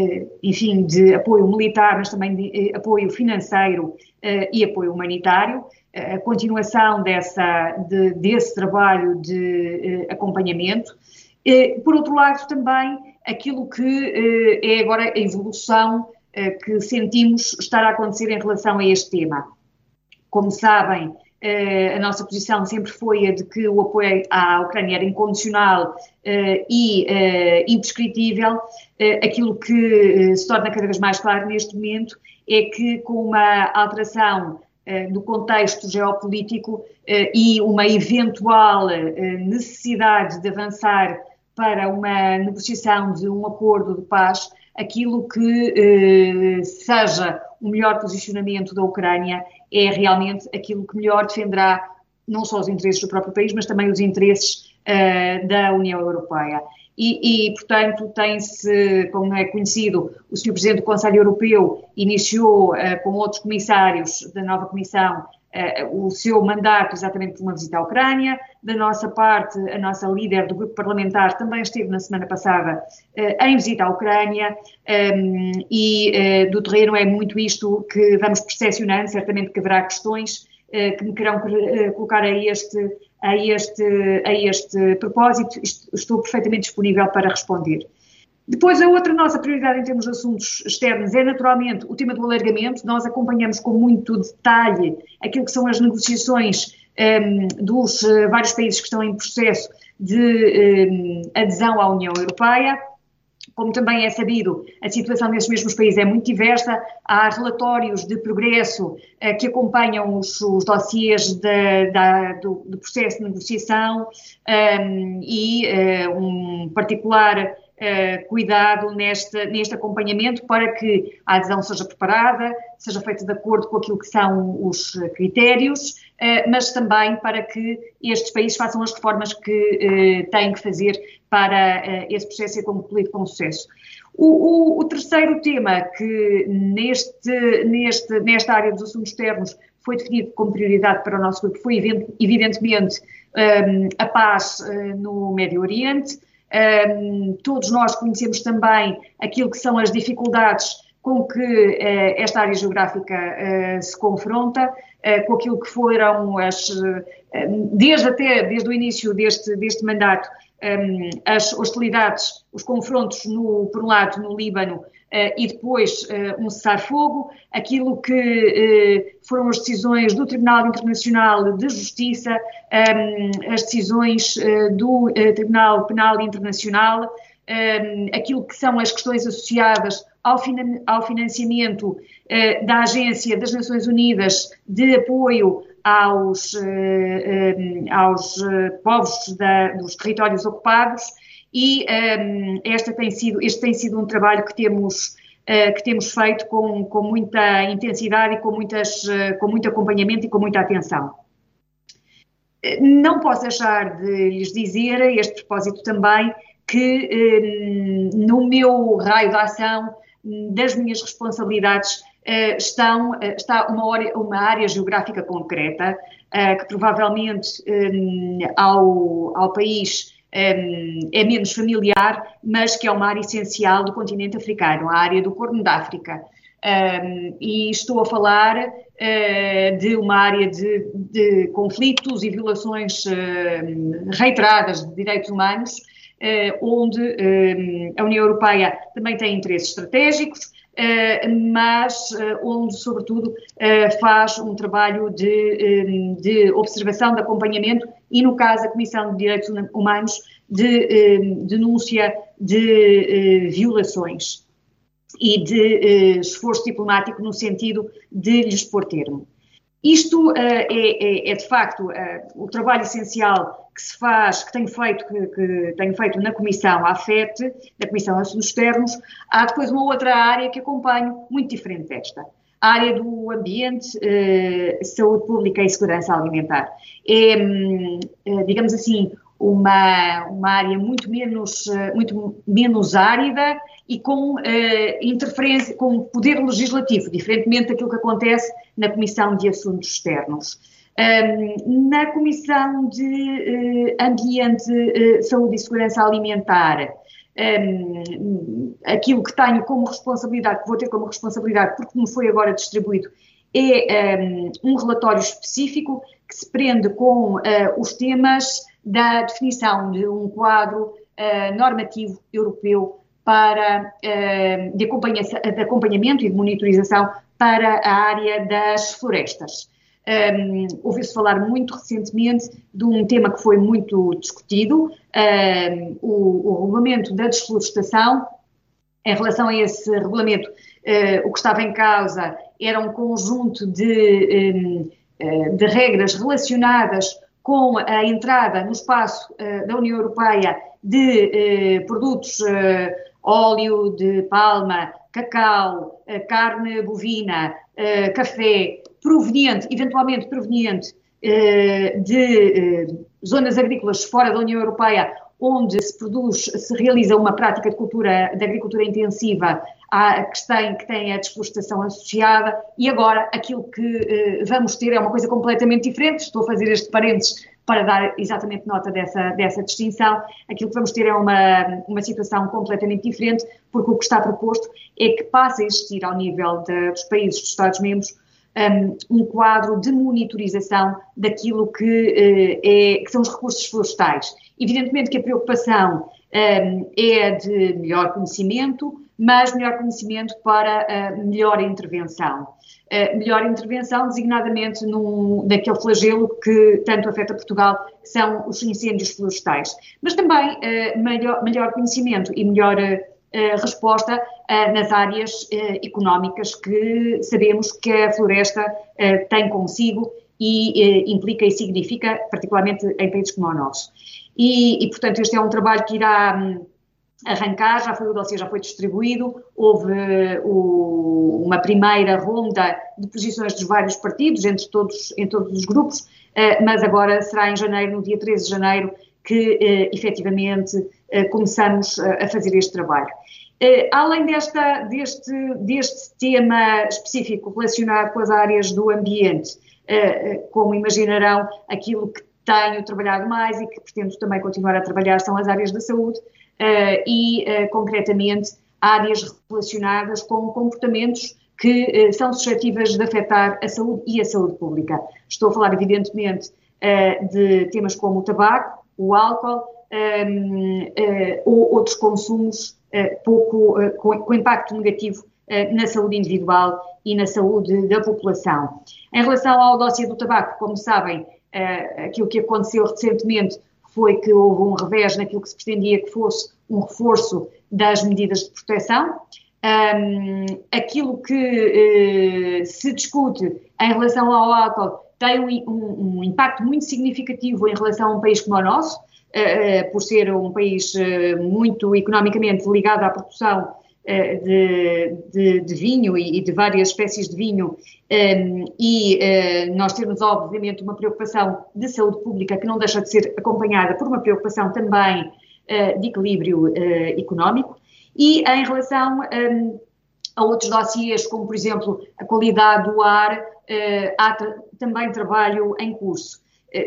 apoio militar, mas também de apoio financeiro e apoio humanitário, a continuação desse trabalho de acompanhamento. Por outro lado, também aquilo que é agora a evolução que sentimos estar a acontecer em relação a este tema. Como sabem, a nossa posição sempre foi a de que o apoio à Ucrânia era incondicional e imprescritível. Aquilo que se torna cada vez mais claro neste momento é que, com uma alteração do contexto geopolítico e uma eventual necessidade de avançar para uma negociação de um acordo de paz, aquilo que seja o melhor posicionamento da Ucrânia é realmente aquilo que melhor defenderá não só os interesses do próprio país, mas também os interesses da União Europeia. E portanto, tem-se, como é conhecido, o Sr. Presidente do Conselho Europeu iniciou com outros comissários da nova Comissão o seu mandato exatamente por uma visita à Ucrânia. Da nossa parte, a nossa líder do grupo parlamentar também esteve na semana passada em visita à Ucrânia e do terreno é muito isto que vamos percepcionando. Certamente que haverá questões que me querão colocar a este propósito. Estou perfeitamente disponível para responder. Depois, a outra nossa prioridade em termos de assuntos externos é, naturalmente, o tema do alargamento. Nós acompanhamos com muito detalhe aquilo que são as negociações dos vários países que estão em processo de adesão à União Europeia. Como também é sabido, a situação nesses mesmos países é muito diversa. Há relatórios de progresso que acompanham os dossiês do processo de negociação e um particular cuidado neste acompanhamento para que a adesão seja preparada, seja feita de acordo com aquilo que são os critérios, mas também para que estes países façam as reformas que têm que fazer para esse processo ser concluído com sucesso. O terceiro tema que nesta área dos assuntos externos foi definido como prioridade para o nosso grupo foi, evidentemente, a paz no Médio Oriente. Todos nós conhecemos também aquilo que são as dificuldades com que esta área geográfica se confronta, com aquilo que foram desde o início deste mandato, as hostilidades, os confrontos, por um lado, no Líbano, e depois um cessar-fogo, aquilo que foram as decisões do Tribunal Internacional de Justiça, as decisões do Tribunal Penal Internacional, aquilo que são as questões associadas ao financiamento da Agência das Nações Unidas de apoio aos povos dos territórios ocupados, e este tem sido um trabalho que temos feito com muita intensidade e com muito acompanhamento e com muita atenção. Não posso deixar de lhes dizer, a este propósito também, que no meu raio de ação, das minhas responsabilidades, está uma área geográfica concreta, que provavelmente ao país é menos familiar, mas que é uma área essencial do continente africano, a área do Corno da África. E estou a falar de uma área de conflitos e violações reiteradas de direitos humanos, onde a União Europeia também tem interesses estratégicos, mas onde, sobretudo, faz um trabalho de observação, de acompanhamento e, no caso, a Comissão de Direitos Humanos, de denúncia de violações e de esforço diplomático no sentido de lhes pôr termo. Isto é de facto, o trabalho essencial que se faz, que tenho feito na Comissão AFET, na Comissão de Assuntos Externos. Há depois uma outra área que acompanho, muito diferente desta. A área do ambiente, saúde pública e segurança alimentar. É, digamos assim, uma área muito menos árida e com interferência, com poder legislativo, diferentemente daquilo que acontece na Comissão de Assuntos Externos. Na Comissão de Ambiente, Saúde e Segurança Alimentar, aquilo que tenho como responsabilidade, que vou ter como responsabilidade, porque me foi agora distribuído, é um relatório específico que se prende com os temas da definição de um quadro normativo europeu de acompanhamento e de monitorização para a área das florestas. Ouviu-se falar muito recentemente de um tema que foi muito discutido, o regulamento da desflorestação. Em relação a esse regulamento, o que estava em causa era um conjunto de regras relacionadas com a entrada no espaço da União Europeia de produtos, óleo de palma, cacau, carne bovina, café, eventualmente proveniente de zonas agrícolas fora da União Europeia, onde se realiza uma prática de agricultura intensiva que tem a desflorestação associada, e agora aquilo que vamos ter é uma coisa completamente diferente. Estou a fazer este parênteses para dar exatamente nota dessa distinção. Aquilo que vamos ter é uma situação completamente diferente, porque o que está proposto é que passe a existir ao nível dos países, dos Estados-membros, um quadro de monitorização daquilo que são os recursos florestais. Evidentemente que a preocupação é de melhor conhecimento, mas melhor conhecimento para melhor intervenção. Melhor intervenção, designadamente daquele flagelo que tanto afeta Portugal, que são os incêndios florestais. Mas também melhor conhecimento e melhor resposta nas áreas económicas que sabemos que a floresta tem consigo e implica e significa, particularmente em países como o nosso. E, portanto, este é um trabalho que irá arrancar, o dossiê já foi distribuído, houve uma primeira ronda de posições dos vários partidos, em todos os grupos, mas agora será em janeiro, no dia 13 de janeiro, que efetivamente começamos a fazer este trabalho. Além deste tema específico relacionado com as áreas do ambiente, como imaginarão, aquilo que tenho trabalhado mais e que pretendo também continuar a trabalhar são as áreas da saúde e, concretamente, áreas relacionadas com comportamentos que são suscetíveis de afetar a saúde e a saúde pública. Estou a falar, evidentemente, de temas como o tabaco, o álcool ou outros consumos com impacto negativo na saúde individual e na saúde da população. Em relação ao dossiê do tabaco, como sabem, aquilo que aconteceu recentemente foi que houve um revés naquilo que se pretendia que fosse um reforço das medidas de proteção. Aquilo que se discute em relação ao álcool tem um impacto muito significativo em relação a um país como o nosso, por ser um país muito economicamente ligado à produção de vinho e de várias espécies de vinho, nós temos obviamente uma preocupação de saúde pública que não deixa de ser acompanhada por uma preocupação também de equilíbrio económico. E em relação a outros dossiês, como por exemplo a qualidade do ar, há também trabalho em curso.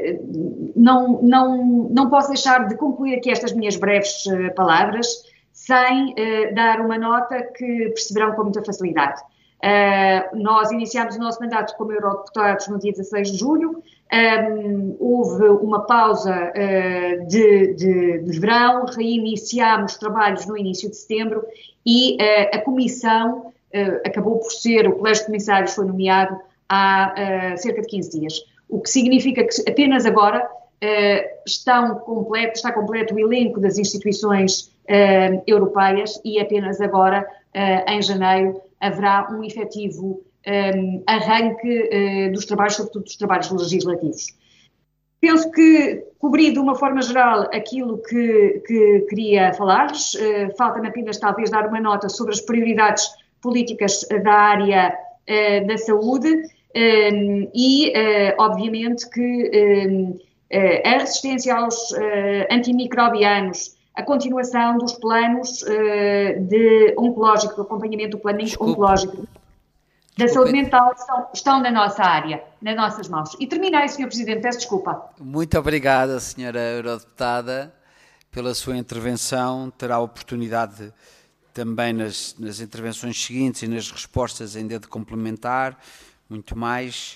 Não posso deixar de concluir aqui estas minhas breves palavras sem dar uma nota que perceberão com muita facilidade. Nós iniciámos o nosso mandato como eurodeputados no dia 16 de julho, houve uma pausa de verão, reiniciámos trabalhos no início de setembro e a comissão acabou por ser, o Colégio de Comissários foi nomeado há cerca de 15 dias, o que significa que apenas agora está completo o elenco das instituições europeias e apenas agora, em janeiro, haverá um efetivo arranque dos trabalhos, sobretudo dos trabalhos legislativos. Penso que cobri de uma forma geral aquilo que queria falar-lhes. Falta-me apenas talvez dar uma nota sobre as prioridades políticas da área da saúde e, obviamente, que a resistência aos antimicrobianos, a continuação dos planos de oncológico, do acompanhamento do plano oncológico, da saúde mental, estão na nossa área, nas nossas mãos. E terminei, Sr. Presidente, peço desculpa. Muito obrigada, Sra. Eurodeputada, pela sua intervenção. Terá a oportunidade também nas intervenções seguintes e nas respostas ainda de complementar, muito mais.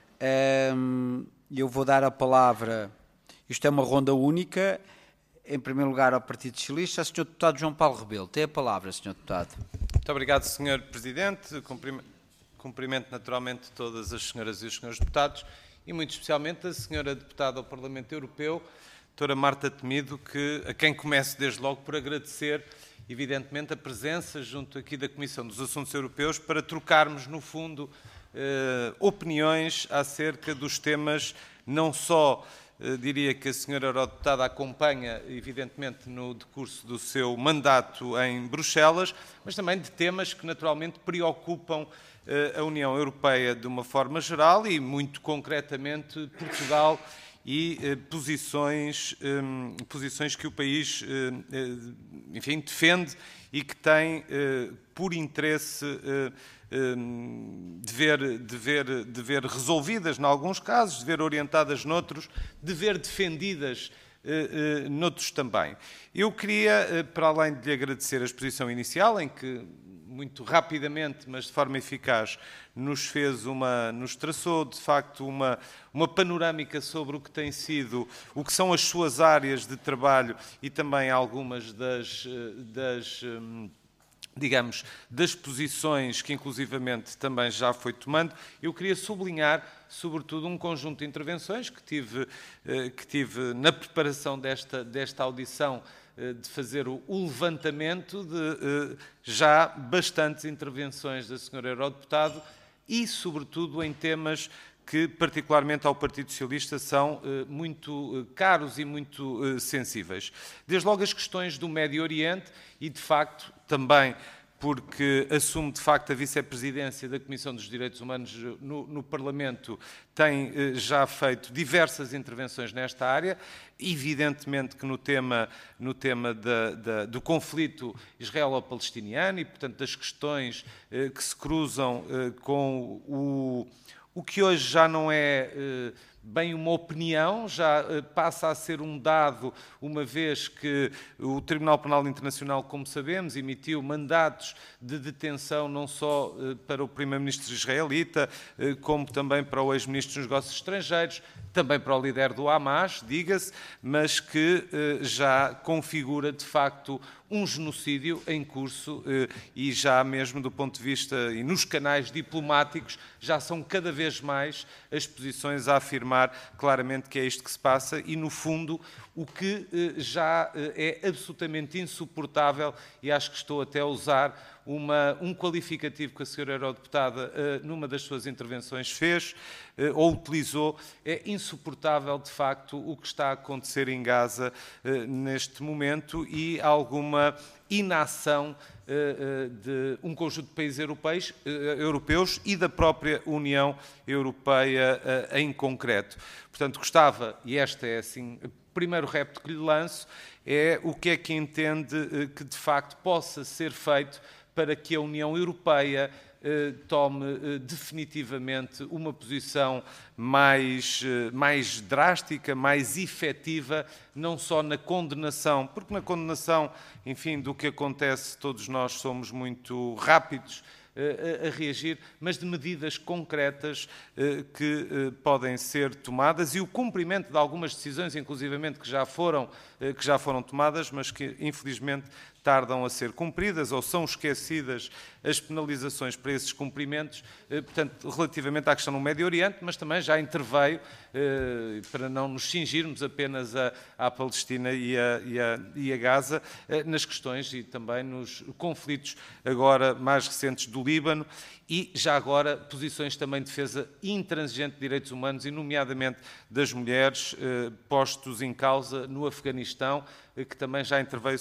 Eu vou dar a palavra, isto é uma ronda única, em primeiro lugar ao Partido Socialista, ao Sr. Deputado João Paulo Rebelo. Tem a palavra, Sr. Deputado. Muito obrigado, Sr. Presidente. Cumprimento naturalmente todas as senhoras e os senhores deputados e muito especialmente a senhora deputada ao Parlamento Europeu, doutora Marta Temido, a quem começo desde logo por agradecer, evidentemente, a presença junto aqui da Comissão dos Assuntos Europeus para trocarmos, no fundo, opiniões acerca dos temas, não só diria que a senhora eurodeputada acompanha, evidentemente, no decurso do seu mandato em Bruxelas, mas também de temas que naturalmente preocupam a União Europeia de uma forma geral e, muito concretamente, Portugal e posições que o país, enfim, defende e que tem por interesse de ver resolvidas em alguns casos, de ver orientadas noutros, de ver defendidas noutros também. Eu queria, para além de lhe agradecer a exposição inicial, em que muito rapidamente, mas de forma eficaz, nos traçou de facto uma panorâmica sobre o que tem sido, o que são as suas áreas de trabalho e também algumas das posições que inclusivamente também já foi tomando. Eu queria sublinhar, sobretudo, um conjunto de intervenções que tive na preparação desta audição, de fazer o levantamento de já bastantes intervenções da senhora eurodeputado e, sobretudo, em temas que, particularmente ao Partido Socialista, são muito caros e muito sensíveis. Desde logo as questões do Médio Oriente e, de facto, também porque assume, de facto, a vice-presidência da Comissão dos Direitos Humanos no Parlamento, tem já feito diversas intervenções nesta área. Evidentemente que no tema do conflito israelo-palestiniano e, portanto, das questões que se cruzam com o que hoje já não é bem uma opinião, já passa a ser um dado, uma vez que o Tribunal Penal Internacional, como sabemos, emitiu mandatos de detenção não só para o primeiro-ministro israelita, como também para o ex-ministro dos Negócios Estrangeiros, também para o líder do Hamas, diga-se, mas que já configura, de facto, um genocídio em curso e já mesmo do ponto de vista e nos canais diplomáticos já são cada vez mais as posições a afirmar claramente que é isto que se passa e, no fundo, o que já é absolutamente insuportável, e acho que estou até a usar um qualificativo que a senhora eurodeputada numa das suas intervenções fez ou utilizou, é insuportável de facto o que está a acontecer em Gaza neste momento e alguma inação de um conjunto de países europeus e da própria União Europeia em concreto. Portanto, gostava, e este é assim o primeiro repto que lhe lanço, é o que é que entende que de facto possa ser feito para que a União Europeia tome definitivamente uma posição mais drástica, mais efetiva, não só na condenação, porque na condenação, enfim, do que acontece, todos nós somos muito rápidos a reagir, mas de medidas concretas que podem ser tomadas e o cumprimento de algumas decisões, inclusivamente, que já foram tomadas, mas que, infelizmente, tardam a ser cumpridas ou são esquecidas as penalizações para esses cumprimentos, portanto, relativamente à questão no Médio Oriente, mas também já interveio, para não nos cingirmos apenas à Palestina e a Gaza, nas questões e também nos conflitos agora mais recentes do Líbano e, já agora, posições também de defesa intransigente de direitos humanos e, nomeadamente, das mulheres postos em causa no Afeganistão, que também já interveio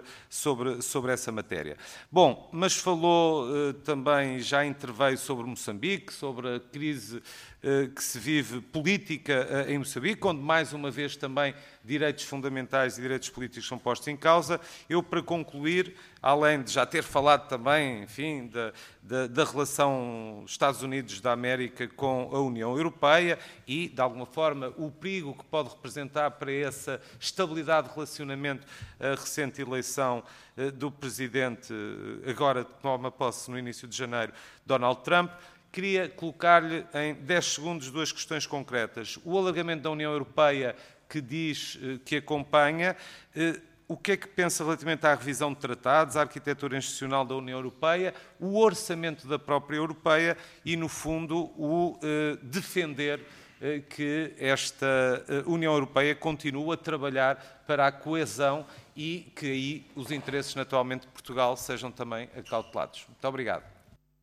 sobre essa matéria. Bom, mas falou também, já interveio sobre Moçambique, sobre a crise que se vive política em Moçambique, onde mais uma vez também direitos fundamentais e direitos políticos são postos em causa. Eu, para concluir, além de já ter falado também, enfim, da relação Estados Unidos da América com a União Europeia e, de alguma forma, o perigo que pode representar para essa estabilidade de relacionamento a recente eleição do presidente, agora que toma posse no início de janeiro, Donald Trump, queria colocar-lhe em 10 segundos duas questões concretas. O alargamento da União Europeia, que diz que acompanha, o que é que pensa relativamente à revisão de tratados, à arquitetura institucional da União Europeia, o orçamento da própria Europeia e, no fundo, o defender que esta União Europeia continue a trabalhar para a coesão e que aí os interesses, naturalmente, de Portugal sejam também acautelados. Muito obrigado.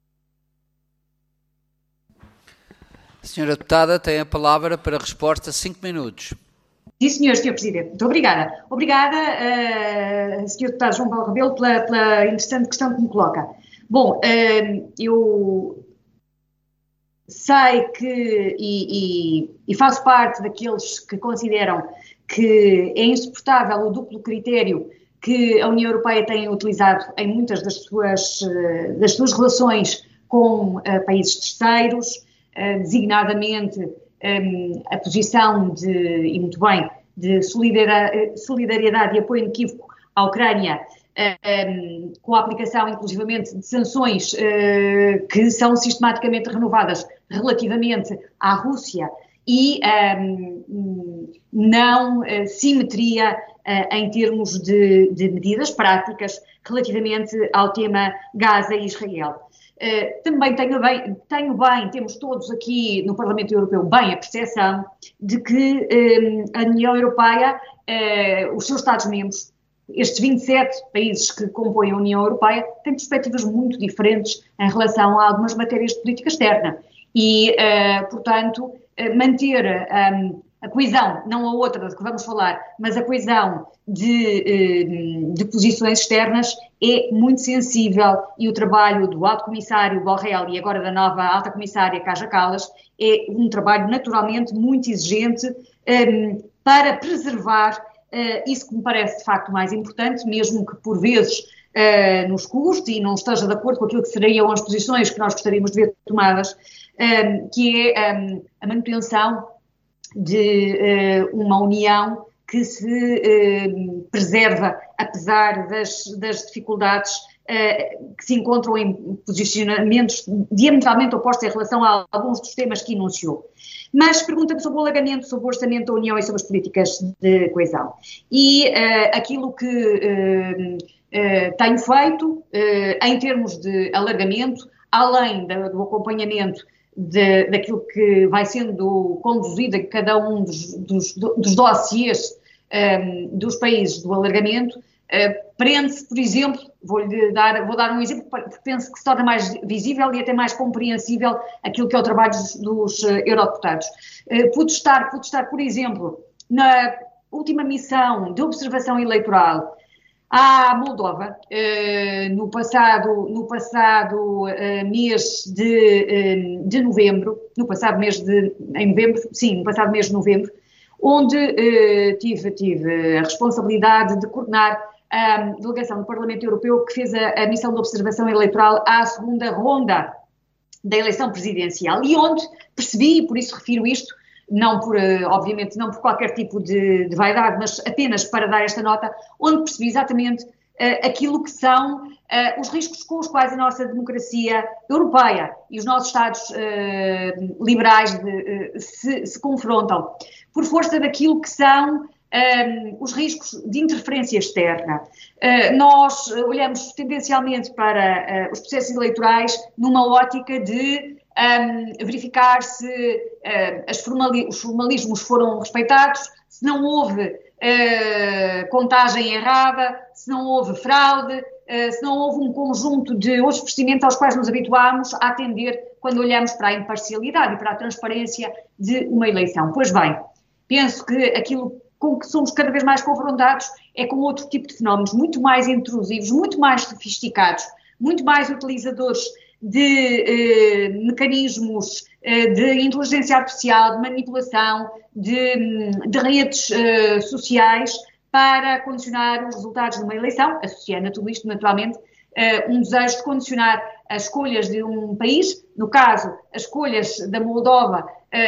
A senhora deputada tem a palavra para resposta 5 minutos. Sim, senhor Presidente. Muito obrigada. Obrigada, Sr. Deputado João Paulo Rebelo, pela interessante questão que me coloca. Bom, eu sei que, e faço parte daqueles que consideram que é insuportável o duplo critério que a União Europeia tem utilizado em muitas das suas relações com países terceiros, designadamente a posição e muito bem, de solidariedade e apoio inequívoco à Ucrânia com a aplicação, inclusivamente, de sanções que são sistematicamente renovadas relativamente à Rússia e não simetria em termos de medidas práticas relativamente ao tema Gaza e Israel. Também temos todos aqui no Parlamento Europeu bem a percepção de que a União Europeia, os seus Estados-membros, estes 27 países que compõem a União Europeia, têm perspectivas muito diferentes em relação a algumas matérias de política externa e, portanto, manter a coesão, não a outra de que vamos falar, mas a coesão de posições externas é muito sensível e o trabalho do Alto Comissário Borrell e agora da nova Alta Comissária Kaja Kallas é um trabalho naturalmente muito exigente para preservar isso que me parece de facto mais importante, mesmo que por vezes nos custe e não esteja de acordo com aquilo que seriam as posições que nós gostaríamos de ver tomadas, que é a manutenção de uma união que se preserva, apesar das dificuldades que se encontram em posicionamentos diametralmente opostos em relação a alguns dos temas que enunciou. Mas pergunta-me sobre o alargamento, sobre o orçamento da União e sobre as políticas de coesão. E aquilo que tenho feito em termos de alargamento, além do acompanhamento daquilo que vai sendo conduzido em cada um dos dossiês dos países do alargamento, prende-se, por exemplo, vou dar um exemplo, porque penso que se torna mais visível e até mais compreensível aquilo que é o trabalho dos eurodeputados. Pude estar, por exemplo, na última missão de observação eleitoral à Moldova, no passado mês de novembro, no passado mês de novembro, onde tive a responsabilidade de coordenar a delegação do Parlamento Europeu que fez a missão de observação eleitoral à segunda ronda da eleição presidencial e onde percebi, e por isso refiro isto, obviamente não por qualquer tipo de vaidade, mas apenas para dar esta nota, onde percebi exatamente aquilo que são os riscos com os quais a nossa democracia europeia e os nossos Estados liberais se confrontam, por força daquilo que são os riscos de interferência externa. Nós olhamos tendencialmente para os processos eleitorais numa ótica de verificar se os formalismos foram respeitados, se não houve contagem errada, se não houve fraude, se não houve um conjunto de outros procedimentos aos quais nos habituámos a atender quando olhamos para a imparcialidade e para a transparência de uma eleição. Pois bem, penso que aquilo com que somos cada vez mais confrontados é com outro tipo de fenómenos muito mais intrusivos, muito mais sofisticados, muito mais utilizadores de mecanismos de inteligência artificial, de manipulação, de redes sociais para condicionar os resultados de uma eleição, associando a tudo isto, naturalmente, um desejo de condicionar as escolhas de um país, no caso, as escolhas da Moldova,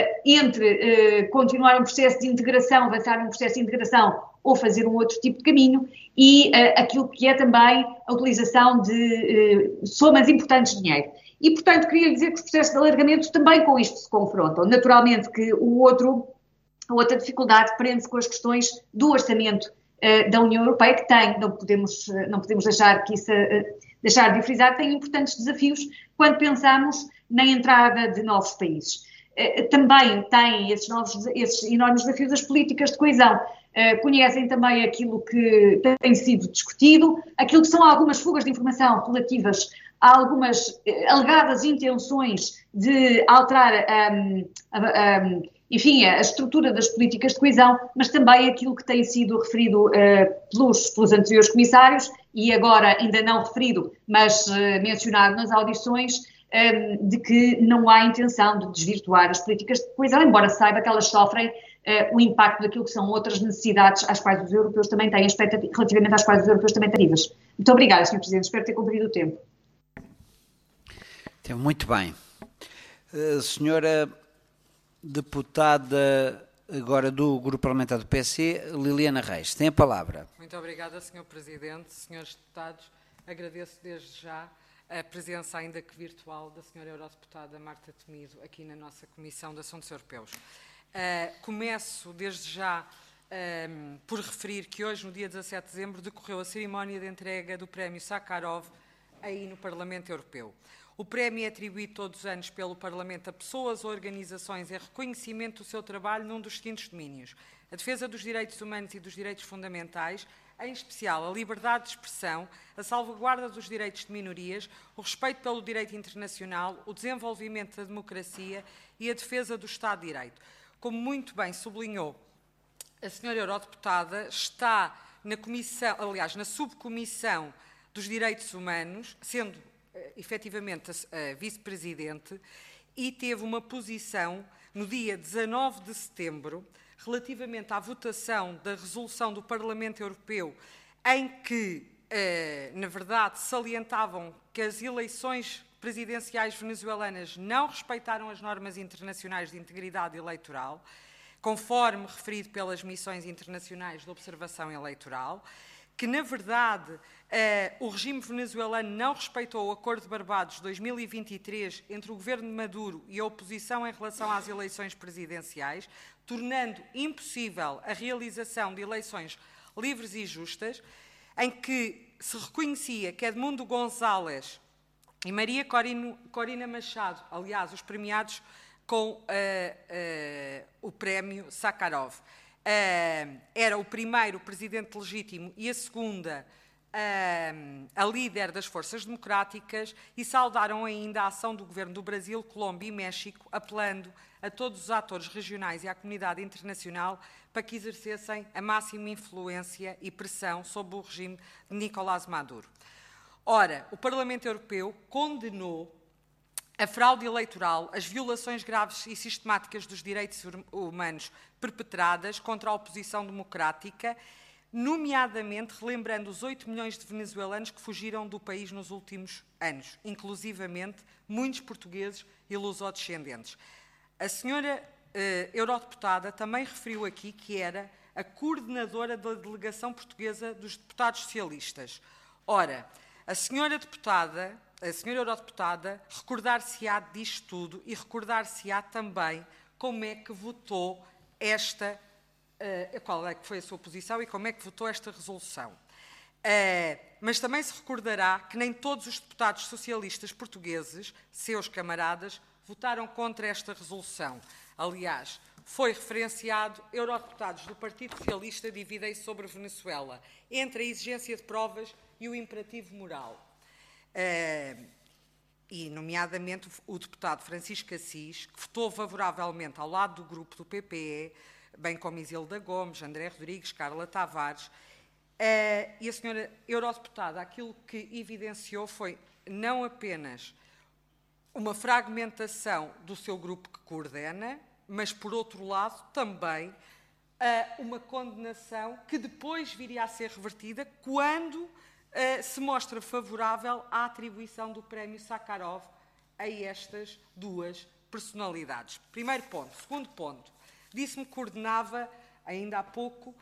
entre continuar um processo de integração, avançar num processo de integração ou fazer um outro tipo de caminho, e aquilo que é também a utilização de somas importantes de dinheiro. E, portanto, queria dizer que os processos de alargamento também com isto se confrontam. Naturalmente que a outra dificuldade prende-se com as questões do orçamento da União Europeia, que não podemos deixar de frisar, tem importantes desafios quando pensamos na entrada de novos países. Também tem esses enormes desafios as políticas de coesão. Conhecem também aquilo que tem sido discutido, aquilo que são algumas fugas de informação relativas a algumas alegadas intenções de alterar a estrutura das políticas de coesão, mas também aquilo que tem sido referido pelos anteriores comissários e agora ainda não referido, mas mencionado nas audições, de que não há intenção de desvirtuar as políticas de coesão, embora se saiba que elas sofrem o impacto daquilo que são outras necessidades às quais os europeus também têm relativamente às quais os europeus também têm expectativas. Muito obrigada, Sr. Presidente. Espero ter cumprido o tempo. Muito bem. Senhora deputada agora do Grupo Parlamentar do PC, Liliana Reis. Tem a palavra. Muito obrigada, Sr. Presidente. Senhores deputados, agradeço desde já a presença, ainda que virtual, da Sra. Eurodeputada Marta Temido aqui na nossa Comissão de Assuntos Europeus. Começo desde já por referir que hoje, no dia 17 de dezembro, decorreu a cerimónia de entrega do Prémio Sakharov aí no Parlamento Europeu. O prémio é atribuído todos os anos pelo Parlamento a pessoas ou organizações em reconhecimento do seu trabalho num dos seguintes domínios: a defesa dos direitos humanos e dos direitos fundamentais, em especial a liberdade de expressão, a salvaguarda dos direitos de minorias, o respeito pelo direito internacional, o desenvolvimento da democracia e a defesa do Estado de Direito. Como muito bem sublinhou a Sra. Eurodeputada, está na comissão, aliás, na subcomissão dos direitos humanos, sendo efetivamente a vice-presidente, e teve uma posição no dia 19 de setembro relativamente à votação da resolução do Parlamento Europeu, em que, na verdade, salientavam que as eleições presidenciais venezuelanas não respeitaram as normas internacionais de integridade eleitoral, conforme referido pelas missões internacionais de observação eleitoral, que, na verdade, o regime venezuelano não respeitou o Acordo de Barbados de 2023 entre o governo de Maduro e a oposição em relação às eleições presidenciais, tornando impossível a realização de eleições livres e justas, em que se reconhecia que Edmundo González e Maria Corina Machado, aliás, os premiados com o prémio Sakharov, era o primeiro presidente legítimo e a segunda a líder das forças democráticas, e saudaram ainda a ação do governo do Brasil, Colômbia e México, apelando a todos os atores regionais e à comunidade internacional para que exercessem a máxima influência e pressão sobre o regime de Nicolás Maduro. Ora, o Parlamento Europeu condenou a fraude eleitoral, as violações graves e sistemáticas dos direitos humanos perpetradas contra a oposição democrática, nomeadamente relembrando os 8 milhões de venezuelanos que fugiram do país nos últimos anos, inclusivamente muitos portugueses e lusodescendentes. A senhora eurodeputada também referiu aqui que era a coordenadora da delegação portuguesa dos deputados socialistas. Ora, a senhora eurodeputada recordar-se-á disto tudo e recordar-se-á também como é que votou qual é que foi a sua posição e como é que votou esta resolução. Mas também se recordará que nem todos os deputados socialistas portugueses, seus camaradas, votaram contra esta resolução. Aliás, foi referenciado, eurodeputados do Partido Socialista dividem-se sobre a Venezuela, entre a exigência de provas e o imperativo moral. E, nomeadamente, o deputado Francisco Assis, que votou favoravelmente ao lado do grupo do PPE, bem como Isilda Gomes, André Rodrigues, Carla Tavares, e a senhora eurodeputada, aquilo que evidenciou foi não apenas uma fragmentação do seu grupo que coordena, mas, por outro lado, também uma condenação que depois viria a ser revertida quando se mostra favorável à atribuição do prémio Sakharov a estas duas personalidades. Primeiro ponto. Segundo ponto. Disse-me que coordenava, ainda há pouco,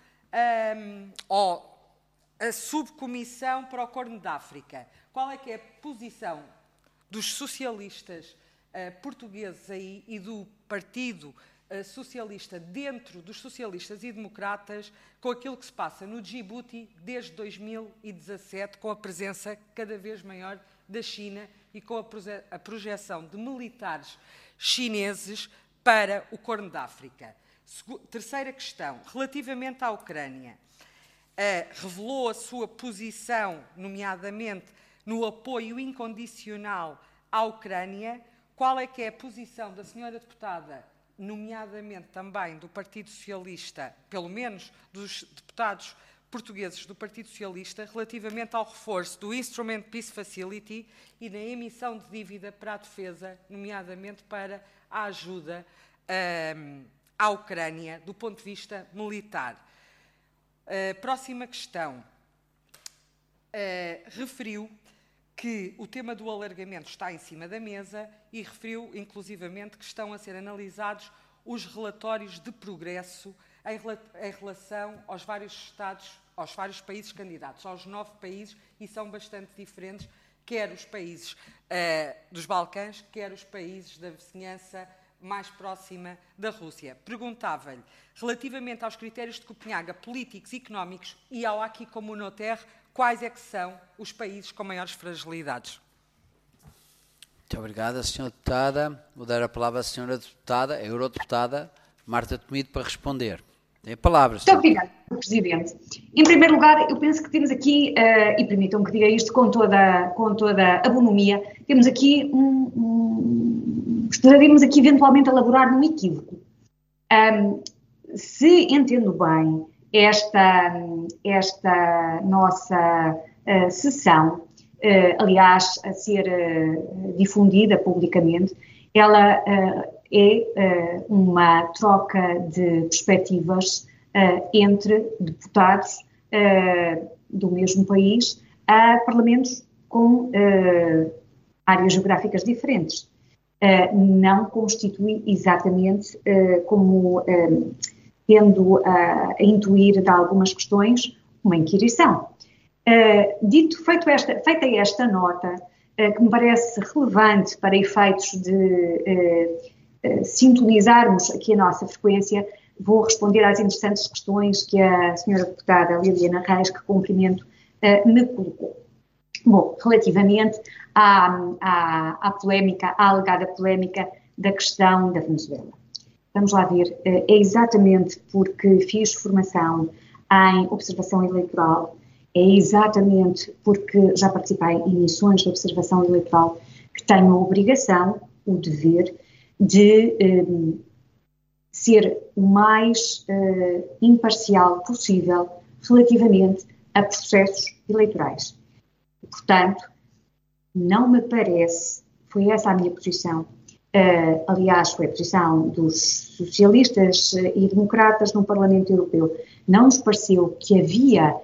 a subcomissão para o Corno de África. Qual é que é a posição dos socialistas portugueses aí e do Partido Socialista dentro dos socialistas e democratas com aquilo que se passa no Djibouti desde 2017, com a presença cada vez maior da China e com a projeção de militares chineses para o Corno de África. Terceira questão, relativamente à Ucrânia, revelou a sua posição, nomeadamente no apoio incondicional à Ucrânia. Qual é que é a posição da senhora deputada, nomeadamente também do Partido Socialista, pelo menos dos deputados portugueses do Partido Socialista, relativamente ao reforço do Instrument Peace Facility e na emissão de dívida para a defesa, nomeadamente para a ajuda à Ucrânia do ponto de vista militar? Próxima questão. Referiu que o tema do alargamento está em cima da mesa e referiu, inclusivamente, que estão a ser analisados os relatórios de progresso em relação aos vários Estados, aos vários países candidatos, aos 9 países, e são bastante diferentes, quer os países dos Balcãs, quer os países da vizinhança mais próxima da Rússia. Perguntava-lhe, relativamente aos critérios de Copenhaga, políticos e económicos, e ao Acquis Communautaire, quais é que são os países com maiores fragilidades? Muito obrigada, Sra. Deputada. Vou dar a palavra à Sra. Deputada, a Eurodeputada Marta Temido, para responder. Tem a palavra, Sra. Muito obrigada, Presidente. Em primeiro lugar, eu penso que temos aqui, e permitam que diga isto com toda a bonomia, temos aqui estaríamos aqui eventualmente a elaborar um equívoco. Se entendo bem esta nossa sessão, aliás, a ser difundida publicamente, ela é uma troca de perspectivas entre deputados do mesmo país a parlamentos com áreas geográficas diferentes. Não constitui exatamente como tendo a intuir de algumas questões uma inquirição. Feita esta nota, que me parece relevante para efeitos de sintonizarmos aqui a nossa frequência, vou responder às interessantes questões que a Sra. Deputada Liliana Reis, que cumprimento, me colocou. Bom, relativamente à polémica, à alegada polémica da questão da Venezuela. Vamos lá ver, é exatamente porque fiz formação em observação eleitoral, é exatamente porque já participei em missões de observação eleitoral que tenho a obrigação, o dever, de ser o mais imparcial possível relativamente a processos eleitorais. Portanto, não me parece, foi essa a minha posição, aliás, foi a posição dos socialistas e democratas no Parlamento Europeu, não nos pareceu que havia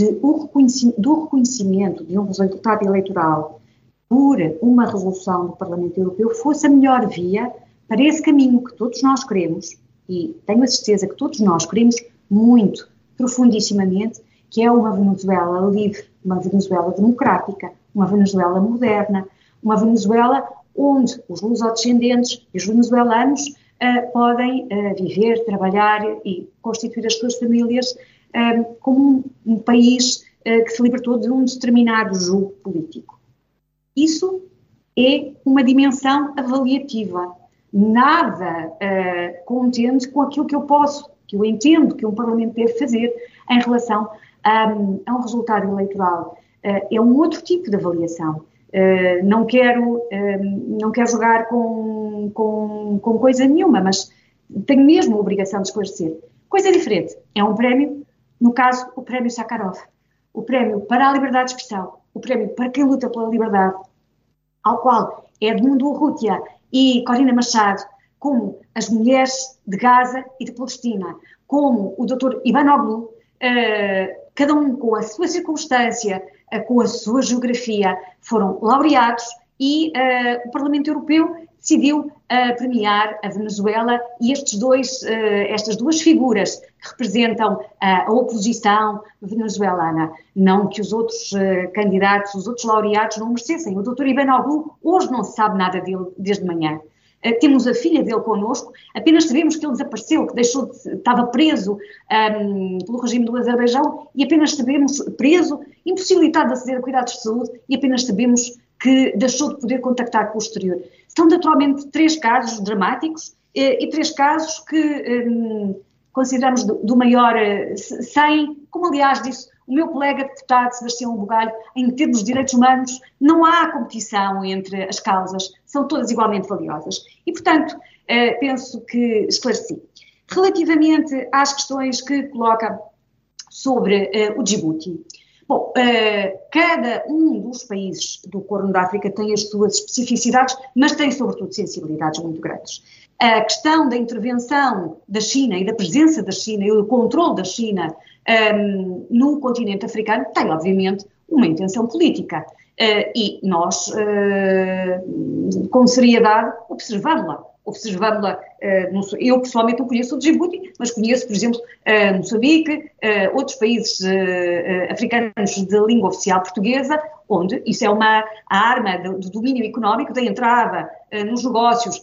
do reconhecimento de um resultado eleitoral por uma resolução do Parlamento Europeu fosse a melhor via para esse caminho que todos nós queremos, e tenho a certeza que todos nós queremos muito, profundissimamente, que é uma Venezuela livre, uma Venezuela democrática, uma Venezuela moderna, uma Venezuela onde os lusodescendentes e os venezuelanos podem viver, trabalhar e constituir as suas famílias como um país que se libertou de um determinado jugo político. Isso é uma dimensão avaliativa, nada contente com aquilo que eu entendo que um Parlamento deve fazer em relação a um resultado eleitoral. É um outro tipo de avaliação. Não quero jogar com coisa nenhuma, mas tenho mesmo a obrigação de esclarecer. Coisa diferente, é um prémio, no caso, o prémio Sakharov, o prémio para a liberdade de expressão, o prémio para quem luta pela liberdade, ao qual Edmundo Urrutia e Corina Machado, como as mulheres de Gaza e de Palestina, como o Dr. Ivanoglu, cada um com a sua circunstância, com a sua geografia, foram laureados e o Parlamento Europeu decidiu premiar a Venezuela e estas duas figuras que representam a oposição venezuelana. Não que os outros candidatos, os outros laureados não merecessem. O Dr. Ivanoglu, hoje não se sabe nada dele desde manhã. Temos a filha dele connosco, apenas sabemos que ele desapareceu, que estava preso pelo regime do Azerbaijão e apenas sabemos, preso, impossibilitado de aceder a cuidados de saúde e apenas sabemos que deixou de poder contactar com o exterior. São naturalmente 3 casos dramáticos e 3 casos que consideramos do maior 100, como aliás disse o meu colega deputado Sebastião Bugalho, em termos de direitos humanos, não há competição entre as causas, são todas igualmente valiosas. E, portanto, penso que esclareci. Relativamente às questões que coloca sobre o Djibouti, bom, cada um dos países do Corno da África tem as suas especificidades, mas tem, sobretudo, sensibilidades muito grandes. A questão da intervenção da China e da presença da China e do controle da China no continente africano tem, obviamente, uma intenção política. E nós, com seriedade, observamos-la. observamos-la, eu pessoalmente não conheço o Djibouti, mas conheço, por exemplo, Moçambique, outros países africanos de língua oficial portuguesa, onde isso é a arma do domínio económico, da entrada nos negócios,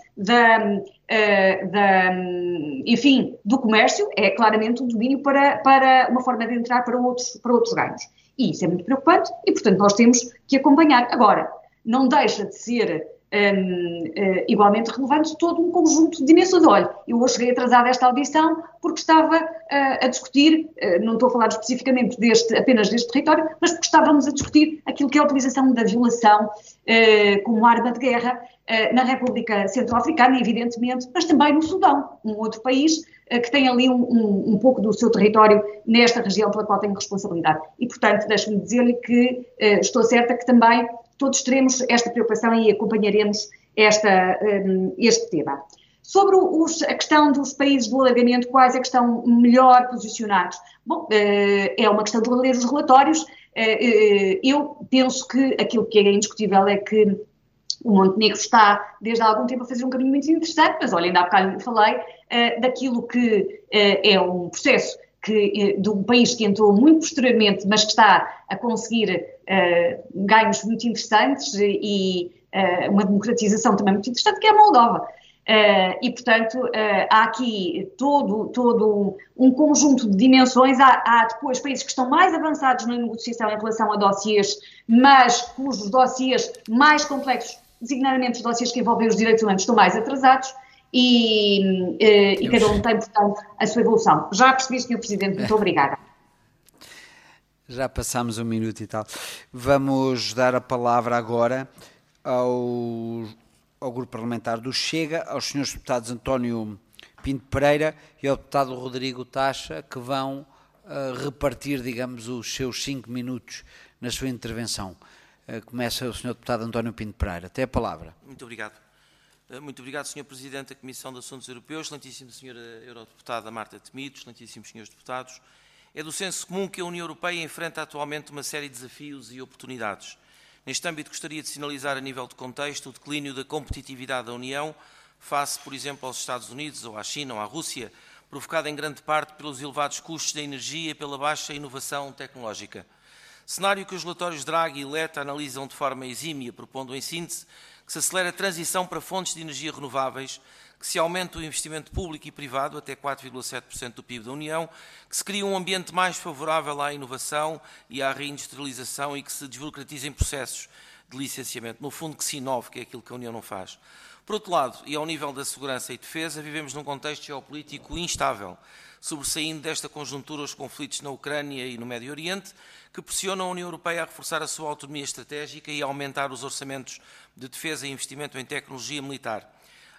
enfim, do comércio, é claramente um domínio para uma forma de entrar para outros ganhos. E isso é muito preocupante e, portanto, nós temos que acompanhar. Agora, não deixa de ser igualmente relevante todo um conjunto de dimensões. Olha, eu hoje cheguei atrasada a esta audição porque estava a discutir, não estou a falar especificamente apenas deste território, mas porque estávamos a discutir aquilo que é a utilização da violação como arma de guerra na República Centro-Africana, evidentemente, mas também no Sudão, um outro país que tem ali um pouco do seu território nesta região pela qual tenho responsabilidade. E, portanto, deixe-me dizer-lhe que estou certa que também todos teremos esta preocupação e acompanharemos este tema. Sobre a questão dos países do alargamento, quais é que estão melhor posicionados? Bom, é uma questão de ler os relatórios. Eu penso que aquilo que é indiscutível é que o Montenegro está, desde há algum tempo, a fazer um caminho muito interessante, mas olha, ainda há bocado falei daquilo que é um processo de um país que entrou muito posteriormente, mas que está a conseguir ganhos muito interessantes e uma democratização também muito interessante, que é a Moldova. E, portanto, há aqui todo um conjunto de dimensões. Há depois países que estão mais avançados na negociação em relação a dossiês, mas cujos dossiês mais complexos, designadamente os dossiês que envolvem os direitos humanos, estão mais atrasados e cada um tem, portanto, a sua evolução. Já percebi, Sr. Presidente, muito obrigada. Já passámos 1 minuto e tal. Vamos dar a palavra agora ao Grupo Parlamentar do Chega, aos senhores deputados António Pinto Pereira e ao deputado Rodrigo Tacha, que vão repartir, digamos, os seus 5 minutos na sua intervenção. Começa o senhor deputado António Pinto Pereira. Tem a palavra. Muito obrigado. Muito obrigado, Sr. Presidente da Comissão de Assuntos Europeus, excelentíssima Sra. Eurodeputada Marta Temido, excelentíssimos Srs. Deputados. É do senso comum que a União Europeia enfrenta atualmente uma série de desafios e oportunidades. Neste âmbito, gostaria de sinalizar a nível de contexto o declínio da competitividade da União face, por exemplo, aos Estados Unidos, ou à China, ou à Rússia, provocada em grande parte pelos elevados custos da energia e pela baixa inovação tecnológica. Cenário que os relatórios Draghi e Letta analisam de forma exímia, propondo em síntese que se acelera a transição para fontes de energia renováveis, que se aumenta o investimento público e privado até 4,7% do PIB da União, que se cria um ambiente mais favorável à inovação e à reindustrialização e que se desburocratizem processos de licenciamento. No fundo, que se inove, que é aquilo que a União não faz. Por outro lado, e ao nível da segurança e defesa, vivemos num contexto geopolítico instável, sobressaindo desta conjuntura os conflitos na Ucrânia e no Médio Oriente, que pressionam a União Europeia a reforçar a sua autonomia estratégica e a aumentar os orçamentos de defesa e investimento em tecnologia militar.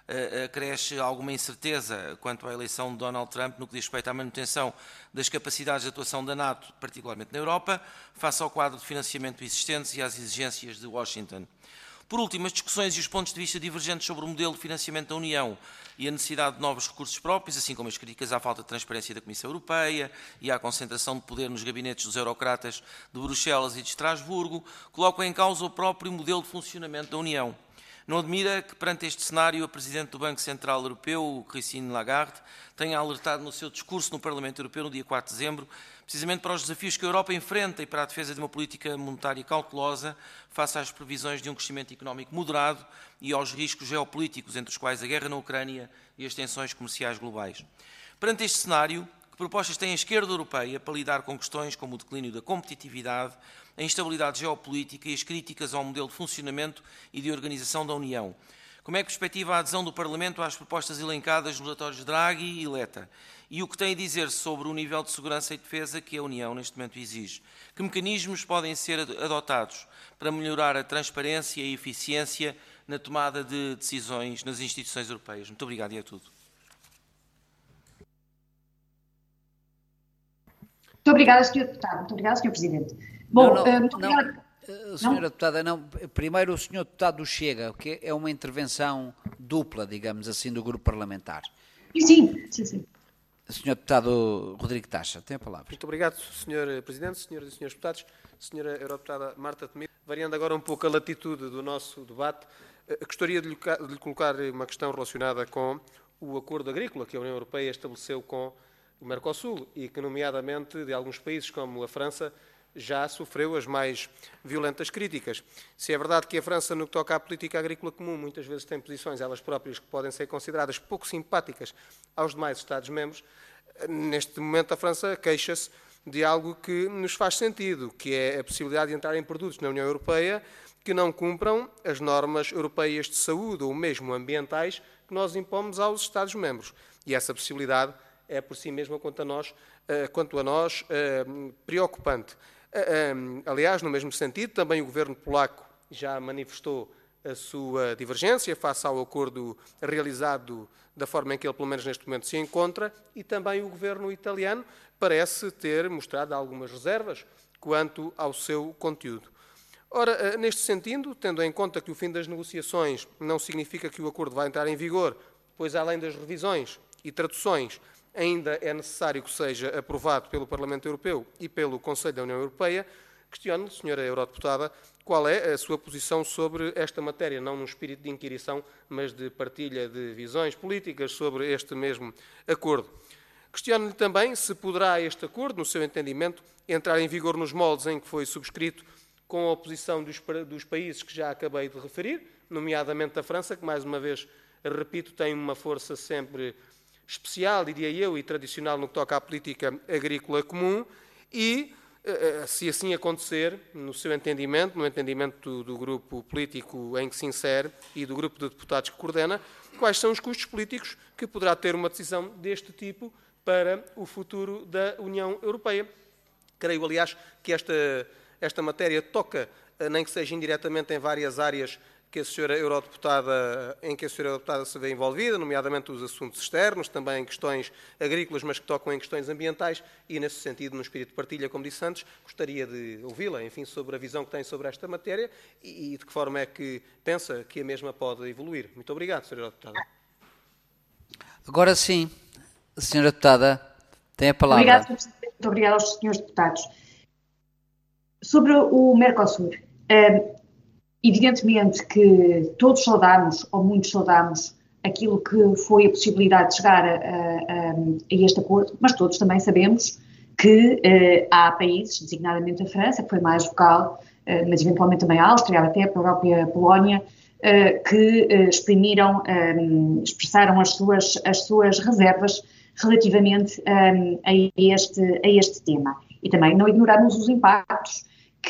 Acresce alguma incerteza quanto à eleição de Donald Trump no que diz respeito à manutenção das capacidades de atuação da NATO, particularmente na Europa, face ao quadro de financiamento existente e às exigências de Washington. Por último, as discussões e os pontos de vista divergentes sobre o modelo de financiamento da União e a necessidade de novos recursos próprios, assim como as críticas à falta de transparência da Comissão Europeia e à concentração de poder nos gabinetes dos eurocratas de Bruxelas e de Estrasburgo, colocam em causa o próprio modelo de funcionamento da União. Não admira que, perante este cenário, a Presidente do Banco Central Europeu, Christine Lagarde, tenha alertado no seu discurso no Parlamento Europeu no dia 4 de dezembro, precisamente para os desafios que a Europa enfrenta e para a defesa de uma política monetária cautelosa face às previsões de um crescimento económico moderado e aos riscos geopolíticos, entre os quais a guerra na Ucrânia e as tensões comerciais globais. Perante este cenário, que propostas tem a esquerda europeia para lidar com questões como o declínio da competitividade, a instabilidade geopolítica e as críticas ao modelo de funcionamento e de organização da União? Como é que perspectiva a adesão do Parlamento às propostas elencadas nos relatórios Draghi e Letta? E o que tem a dizer sobre o nível de segurança e defesa que a União neste momento exige? Que mecanismos podem ser adotados para melhorar a transparência e a eficiência na tomada de decisões nas instituições europeias? Muito obrigado e é tudo. Muito obrigada, Sr. Deputado. Muito obrigada, Sr. Presidente. Bom, muito obrigada. Senhora Deputada, não. Primeiro o Sr. Deputado do Chega, que é uma intervenção dupla, digamos assim, do Grupo Parlamentar. Sim. Sr. Deputado Rodrigo Tacha, tem a palavra. Muito obrigado, Sr. Presidente, Senhoras e Srs. Deputados, Sra. Eurodeputada Marta Temido. Variando agora um pouco a latitude do nosso debate, Gostaria de lhe colocar uma questão relacionada com o acordo agrícola que a União Europeia estabeleceu com o Mercosul e que, nomeadamente, de alguns países como a França, já sofreu as mais violentas críticas. Se é verdade que a França, no que toca à política agrícola comum, muitas vezes tem posições elas próprias que podem ser consideradas pouco simpáticas aos demais Estados-membros, neste momento a França queixa-se de algo que nos faz sentido, que é a possibilidade de entrar em produtos na União Europeia que não cumpram as normas europeias de saúde ou mesmo ambientais que nós impomos aos Estados-membros. E essa possibilidade é por si mesma, quanto a nós, preocupante. Aliás, no mesmo sentido, também o governo polaco já manifestou a sua divergência face ao acordo realizado da forma em que ele, pelo menos neste momento, se encontra, e também o governo italiano parece ter mostrado algumas reservas quanto ao seu conteúdo. Ora, neste sentido, tendo em conta que o fim das negociações não significa que o acordo vai entrar em vigor, pois além das revisões e traduções, ainda é necessário que seja aprovado pelo Parlamento Europeu e pelo Conselho da União Europeia, questiono, Sra. Eurodeputada, qual é a sua posição sobre esta matéria, não num espírito de inquirição, mas de partilha de visões políticas sobre este mesmo acordo. Questiono-lhe também se poderá este acordo, no seu entendimento, entrar em vigor nos moldes em que foi subscrito, com a oposição dos países que já acabei de referir, nomeadamente a França, que, mais uma vez, repito, tem uma força sempre especial, diria eu, e tradicional no que toca à política agrícola comum, e, se assim acontecer, no seu entendimento, no entendimento do grupo político em que se insere e do grupo de deputados que coordena, quais são os custos políticos que poderá ter uma decisão deste tipo para o futuro da União Europeia. Creio, aliás, que esta matéria toca, nem que seja indiretamente, em várias áreas que a Sra. Eurodeputada se vê envolvida, nomeadamente os assuntos externos, também questões agrícolas, mas que tocam em questões ambientais, e nesse sentido, no espírito de partilha, como disse antes, gostaria de ouvi-la, enfim, sobre a visão que tem sobre esta matéria e de que forma é que pensa que a mesma pode evoluir. Muito obrigado, Sra. Eurodeputada. Agora sim, a Sra. Deputada tem a palavra. Obrigado, Sr. Presidente. Muito obrigada aos senhores deputados. Sobre o Mercosul, evidentemente que todos saudamos, ou muitos saudamos, aquilo que foi a possibilidade de chegar a este acordo, mas todos também sabemos que há países, designadamente a França, que foi mais vocal, mas eventualmente também a Áustria, até a própria Polónia, que expressaram as suas reservas relativamente a este tema. E também não ignoramos os impactos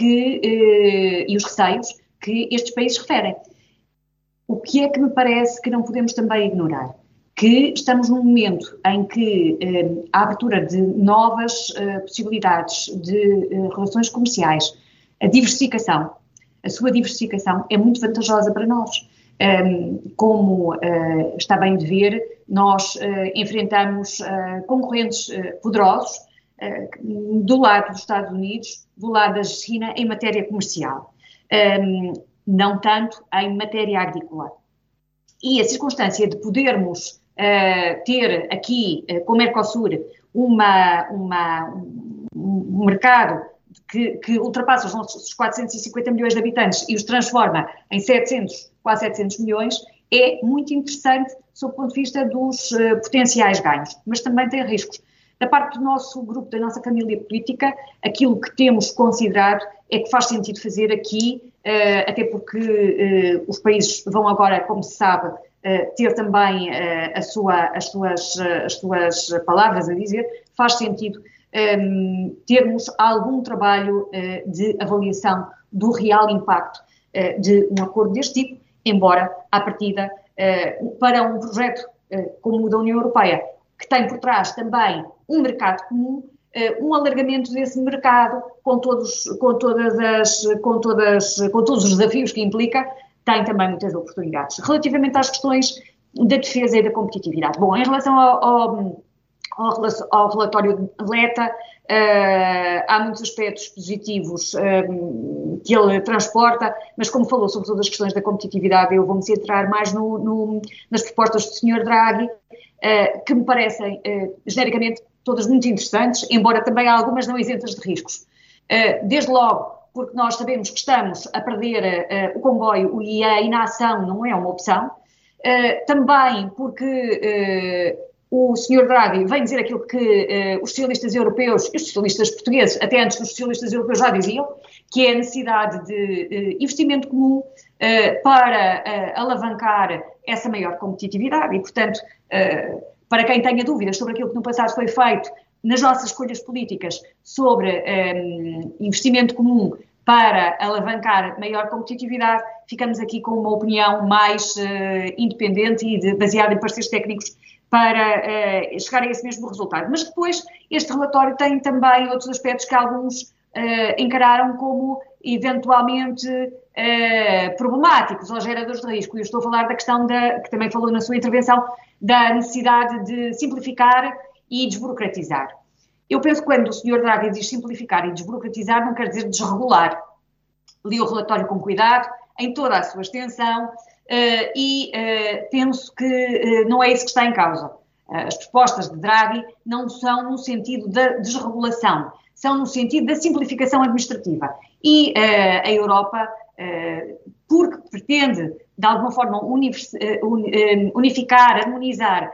e os receios que estes países referem. O que é que me parece que não podemos também ignorar? Que estamos num momento em que a abertura de novas possibilidades de relações comerciais, a sua diversificação é muito vantajosa para nós. Como está bem de ver, nós enfrentamos concorrentes poderosos do lado dos Estados Unidos, do lado da China, em matéria comercial. Não tanto em matéria agrícola. E a circunstância de podermos ter aqui, com o Mercosul, um mercado que ultrapassa os nossos 450 milhões de habitantes e os transforma em quase 700 milhões, é muito interessante sob o ponto de vista dos potenciais ganhos, mas também tem riscos. Da parte do nosso grupo, da nossa família política, aquilo que temos considerado é que faz sentido fazer aqui, até porque os países vão agora, como se sabe, ter também as suas palavras a dizer, faz sentido termos algum trabalho de avaliação do real impacto de um acordo deste tipo, embora, à partida, para um projeto como o da União Europeia, que tem por trás também um mercado comum, um alargamento desse mercado com todos os desafios que implica, tem também muitas oportunidades. Relativamente às questões da defesa e da competitividade. Bom, em relação ao relatório de Letta, há muitos aspectos positivos que ele transporta, mas como falou sobre todas as questões da competitividade, eu vou-me centrar mais nas propostas do Sr. Draghi, que me parecem, genericamente, todas muito interessantes, embora também há algumas não isentas de riscos. Desde logo, porque nós sabemos que estamos a perder o comboio e a inação não é uma opção, também porque o Sr. Draghi vem dizer aquilo que os socialistas europeus e os socialistas portugueses, até antes dos socialistas europeus, já diziam, que é a necessidade de investimento comum para alavancar essa maior competitividade e, portanto, para quem tenha dúvidas sobre aquilo que no passado foi feito nas nossas escolhas políticas sobre investimento comum para alavancar maior competitividade, ficamos aqui com uma opinião mais independente e baseada em pareceres técnicos para chegar a esse mesmo resultado. Mas depois, este relatório tem também outros aspectos que alguns encararam como eventualmente problemáticos ou geradores de risco. E eu estou a falar da questão, que também falou na sua intervenção, da necessidade de simplificar e desburocratizar. Eu penso que quando o Sr. Draghi diz simplificar e desburocratizar, não quer dizer desregular. Li o relatório com cuidado, em toda a sua extensão, e penso que não é isso que está em causa. As propostas de Draghi não são no sentido da desregulação, são no sentido da simplificação administrativa. E a Europa, porque pretende, de alguma forma, harmonizar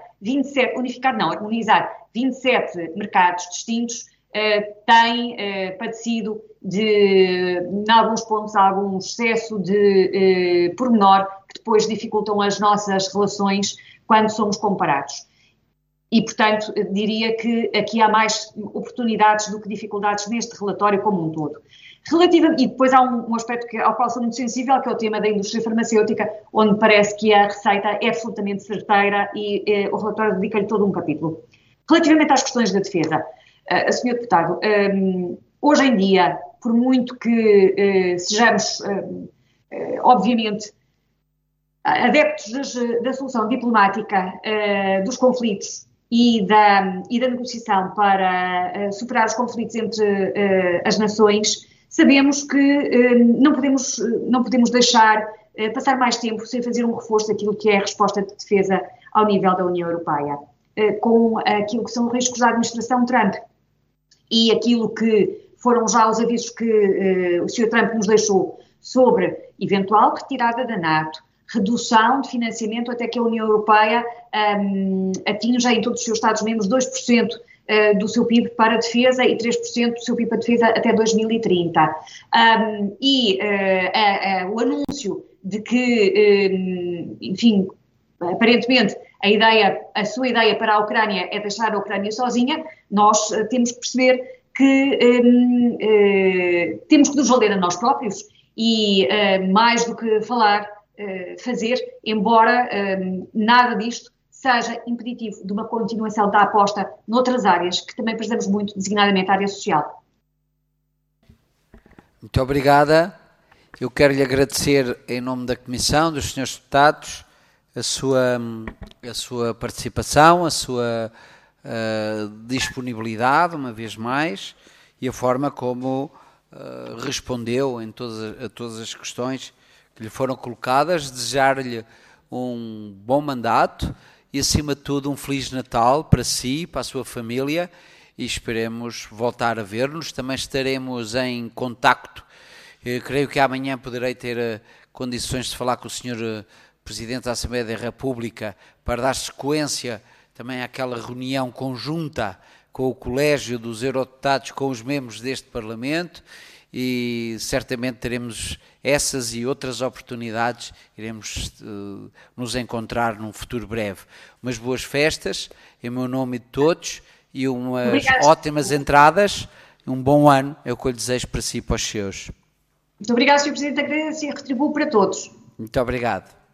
27 mercados distintos, tem padecido de, em alguns pontos, algum excesso de pormenor que depois dificultam as nossas relações quando somos comparados. E, portanto, diria que aqui há mais oportunidades do que dificuldades neste relatório como um todo. E depois há um aspecto ao qual sou muito sensível, que é o tema da indústria farmacêutica, onde parece que a receita é absolutamente certeira e o relatório dedica-lhe todo um capítulo. Relativamente às questões da defesa, Sr. Deputado, hoje em dia, por muito que sejamos, obviamente, adeptos da solução diplomática dos conflitos e da negociação para superar os conflitos entre as nações, sabemos que não podemos deixar passar mais tempo sem fazer um reforço daquilo que é a resposta de defesa ao nível da União Europeia, com aquilo que são os riscos da administração Trump e aquilo que foram já os avisos que o Sr. Trump nos deixou sobre eventual retirada da NATO, redução de financiamento até que a União Europeia atinja em todos os seus Estados-membros 2% do seu PIB para a defesa e 3% do seu PIB para a defesa até 2030. O anúncio de que, enfim, aparentemente a sua ideia para a Ucrânia é deixar a Ucrânia sozinha, nós temos que perceber que temos que nos valer a nós próprios e, mais do que falar, fazer, embora nada disto seja impeditivo de uma continuação da aposta noutras áreas que também precisamos muito, designadamente a área social. Muito obrigada. Eu quero lhe agradecer em nome da Comissão, dos senhores deputados, a sua participação, a sua disponibilidade, uma vez mais, e a forma como respondeu a todas as questões que lhe foram colocadas. Desejar-lhe um bom mandato e, acima de tudo, um Feliz Natal para si, para a sua família, e esperemos voltar a ver-nos. Também estaremos em contacto. Eu creio que amanhã poderei ter condições de falar com o Sr. Presidente da Assembleia da República para dar sequência também àquela reunião conjunta com o Colégio dos Eurodeputados, com os membros deste Parlamento, e certamente teremos essas e outras oportunidades, iremos nos encontrar num futuro breve. Umas boas festas, em meu nome e de todos, e umas ótimas entradas, um bom ano, é o que eu lhe desejo para si e para os seus. Muito obrigado, Sr. Presidente, agradeço e retribuo para todos. Muito obrigado.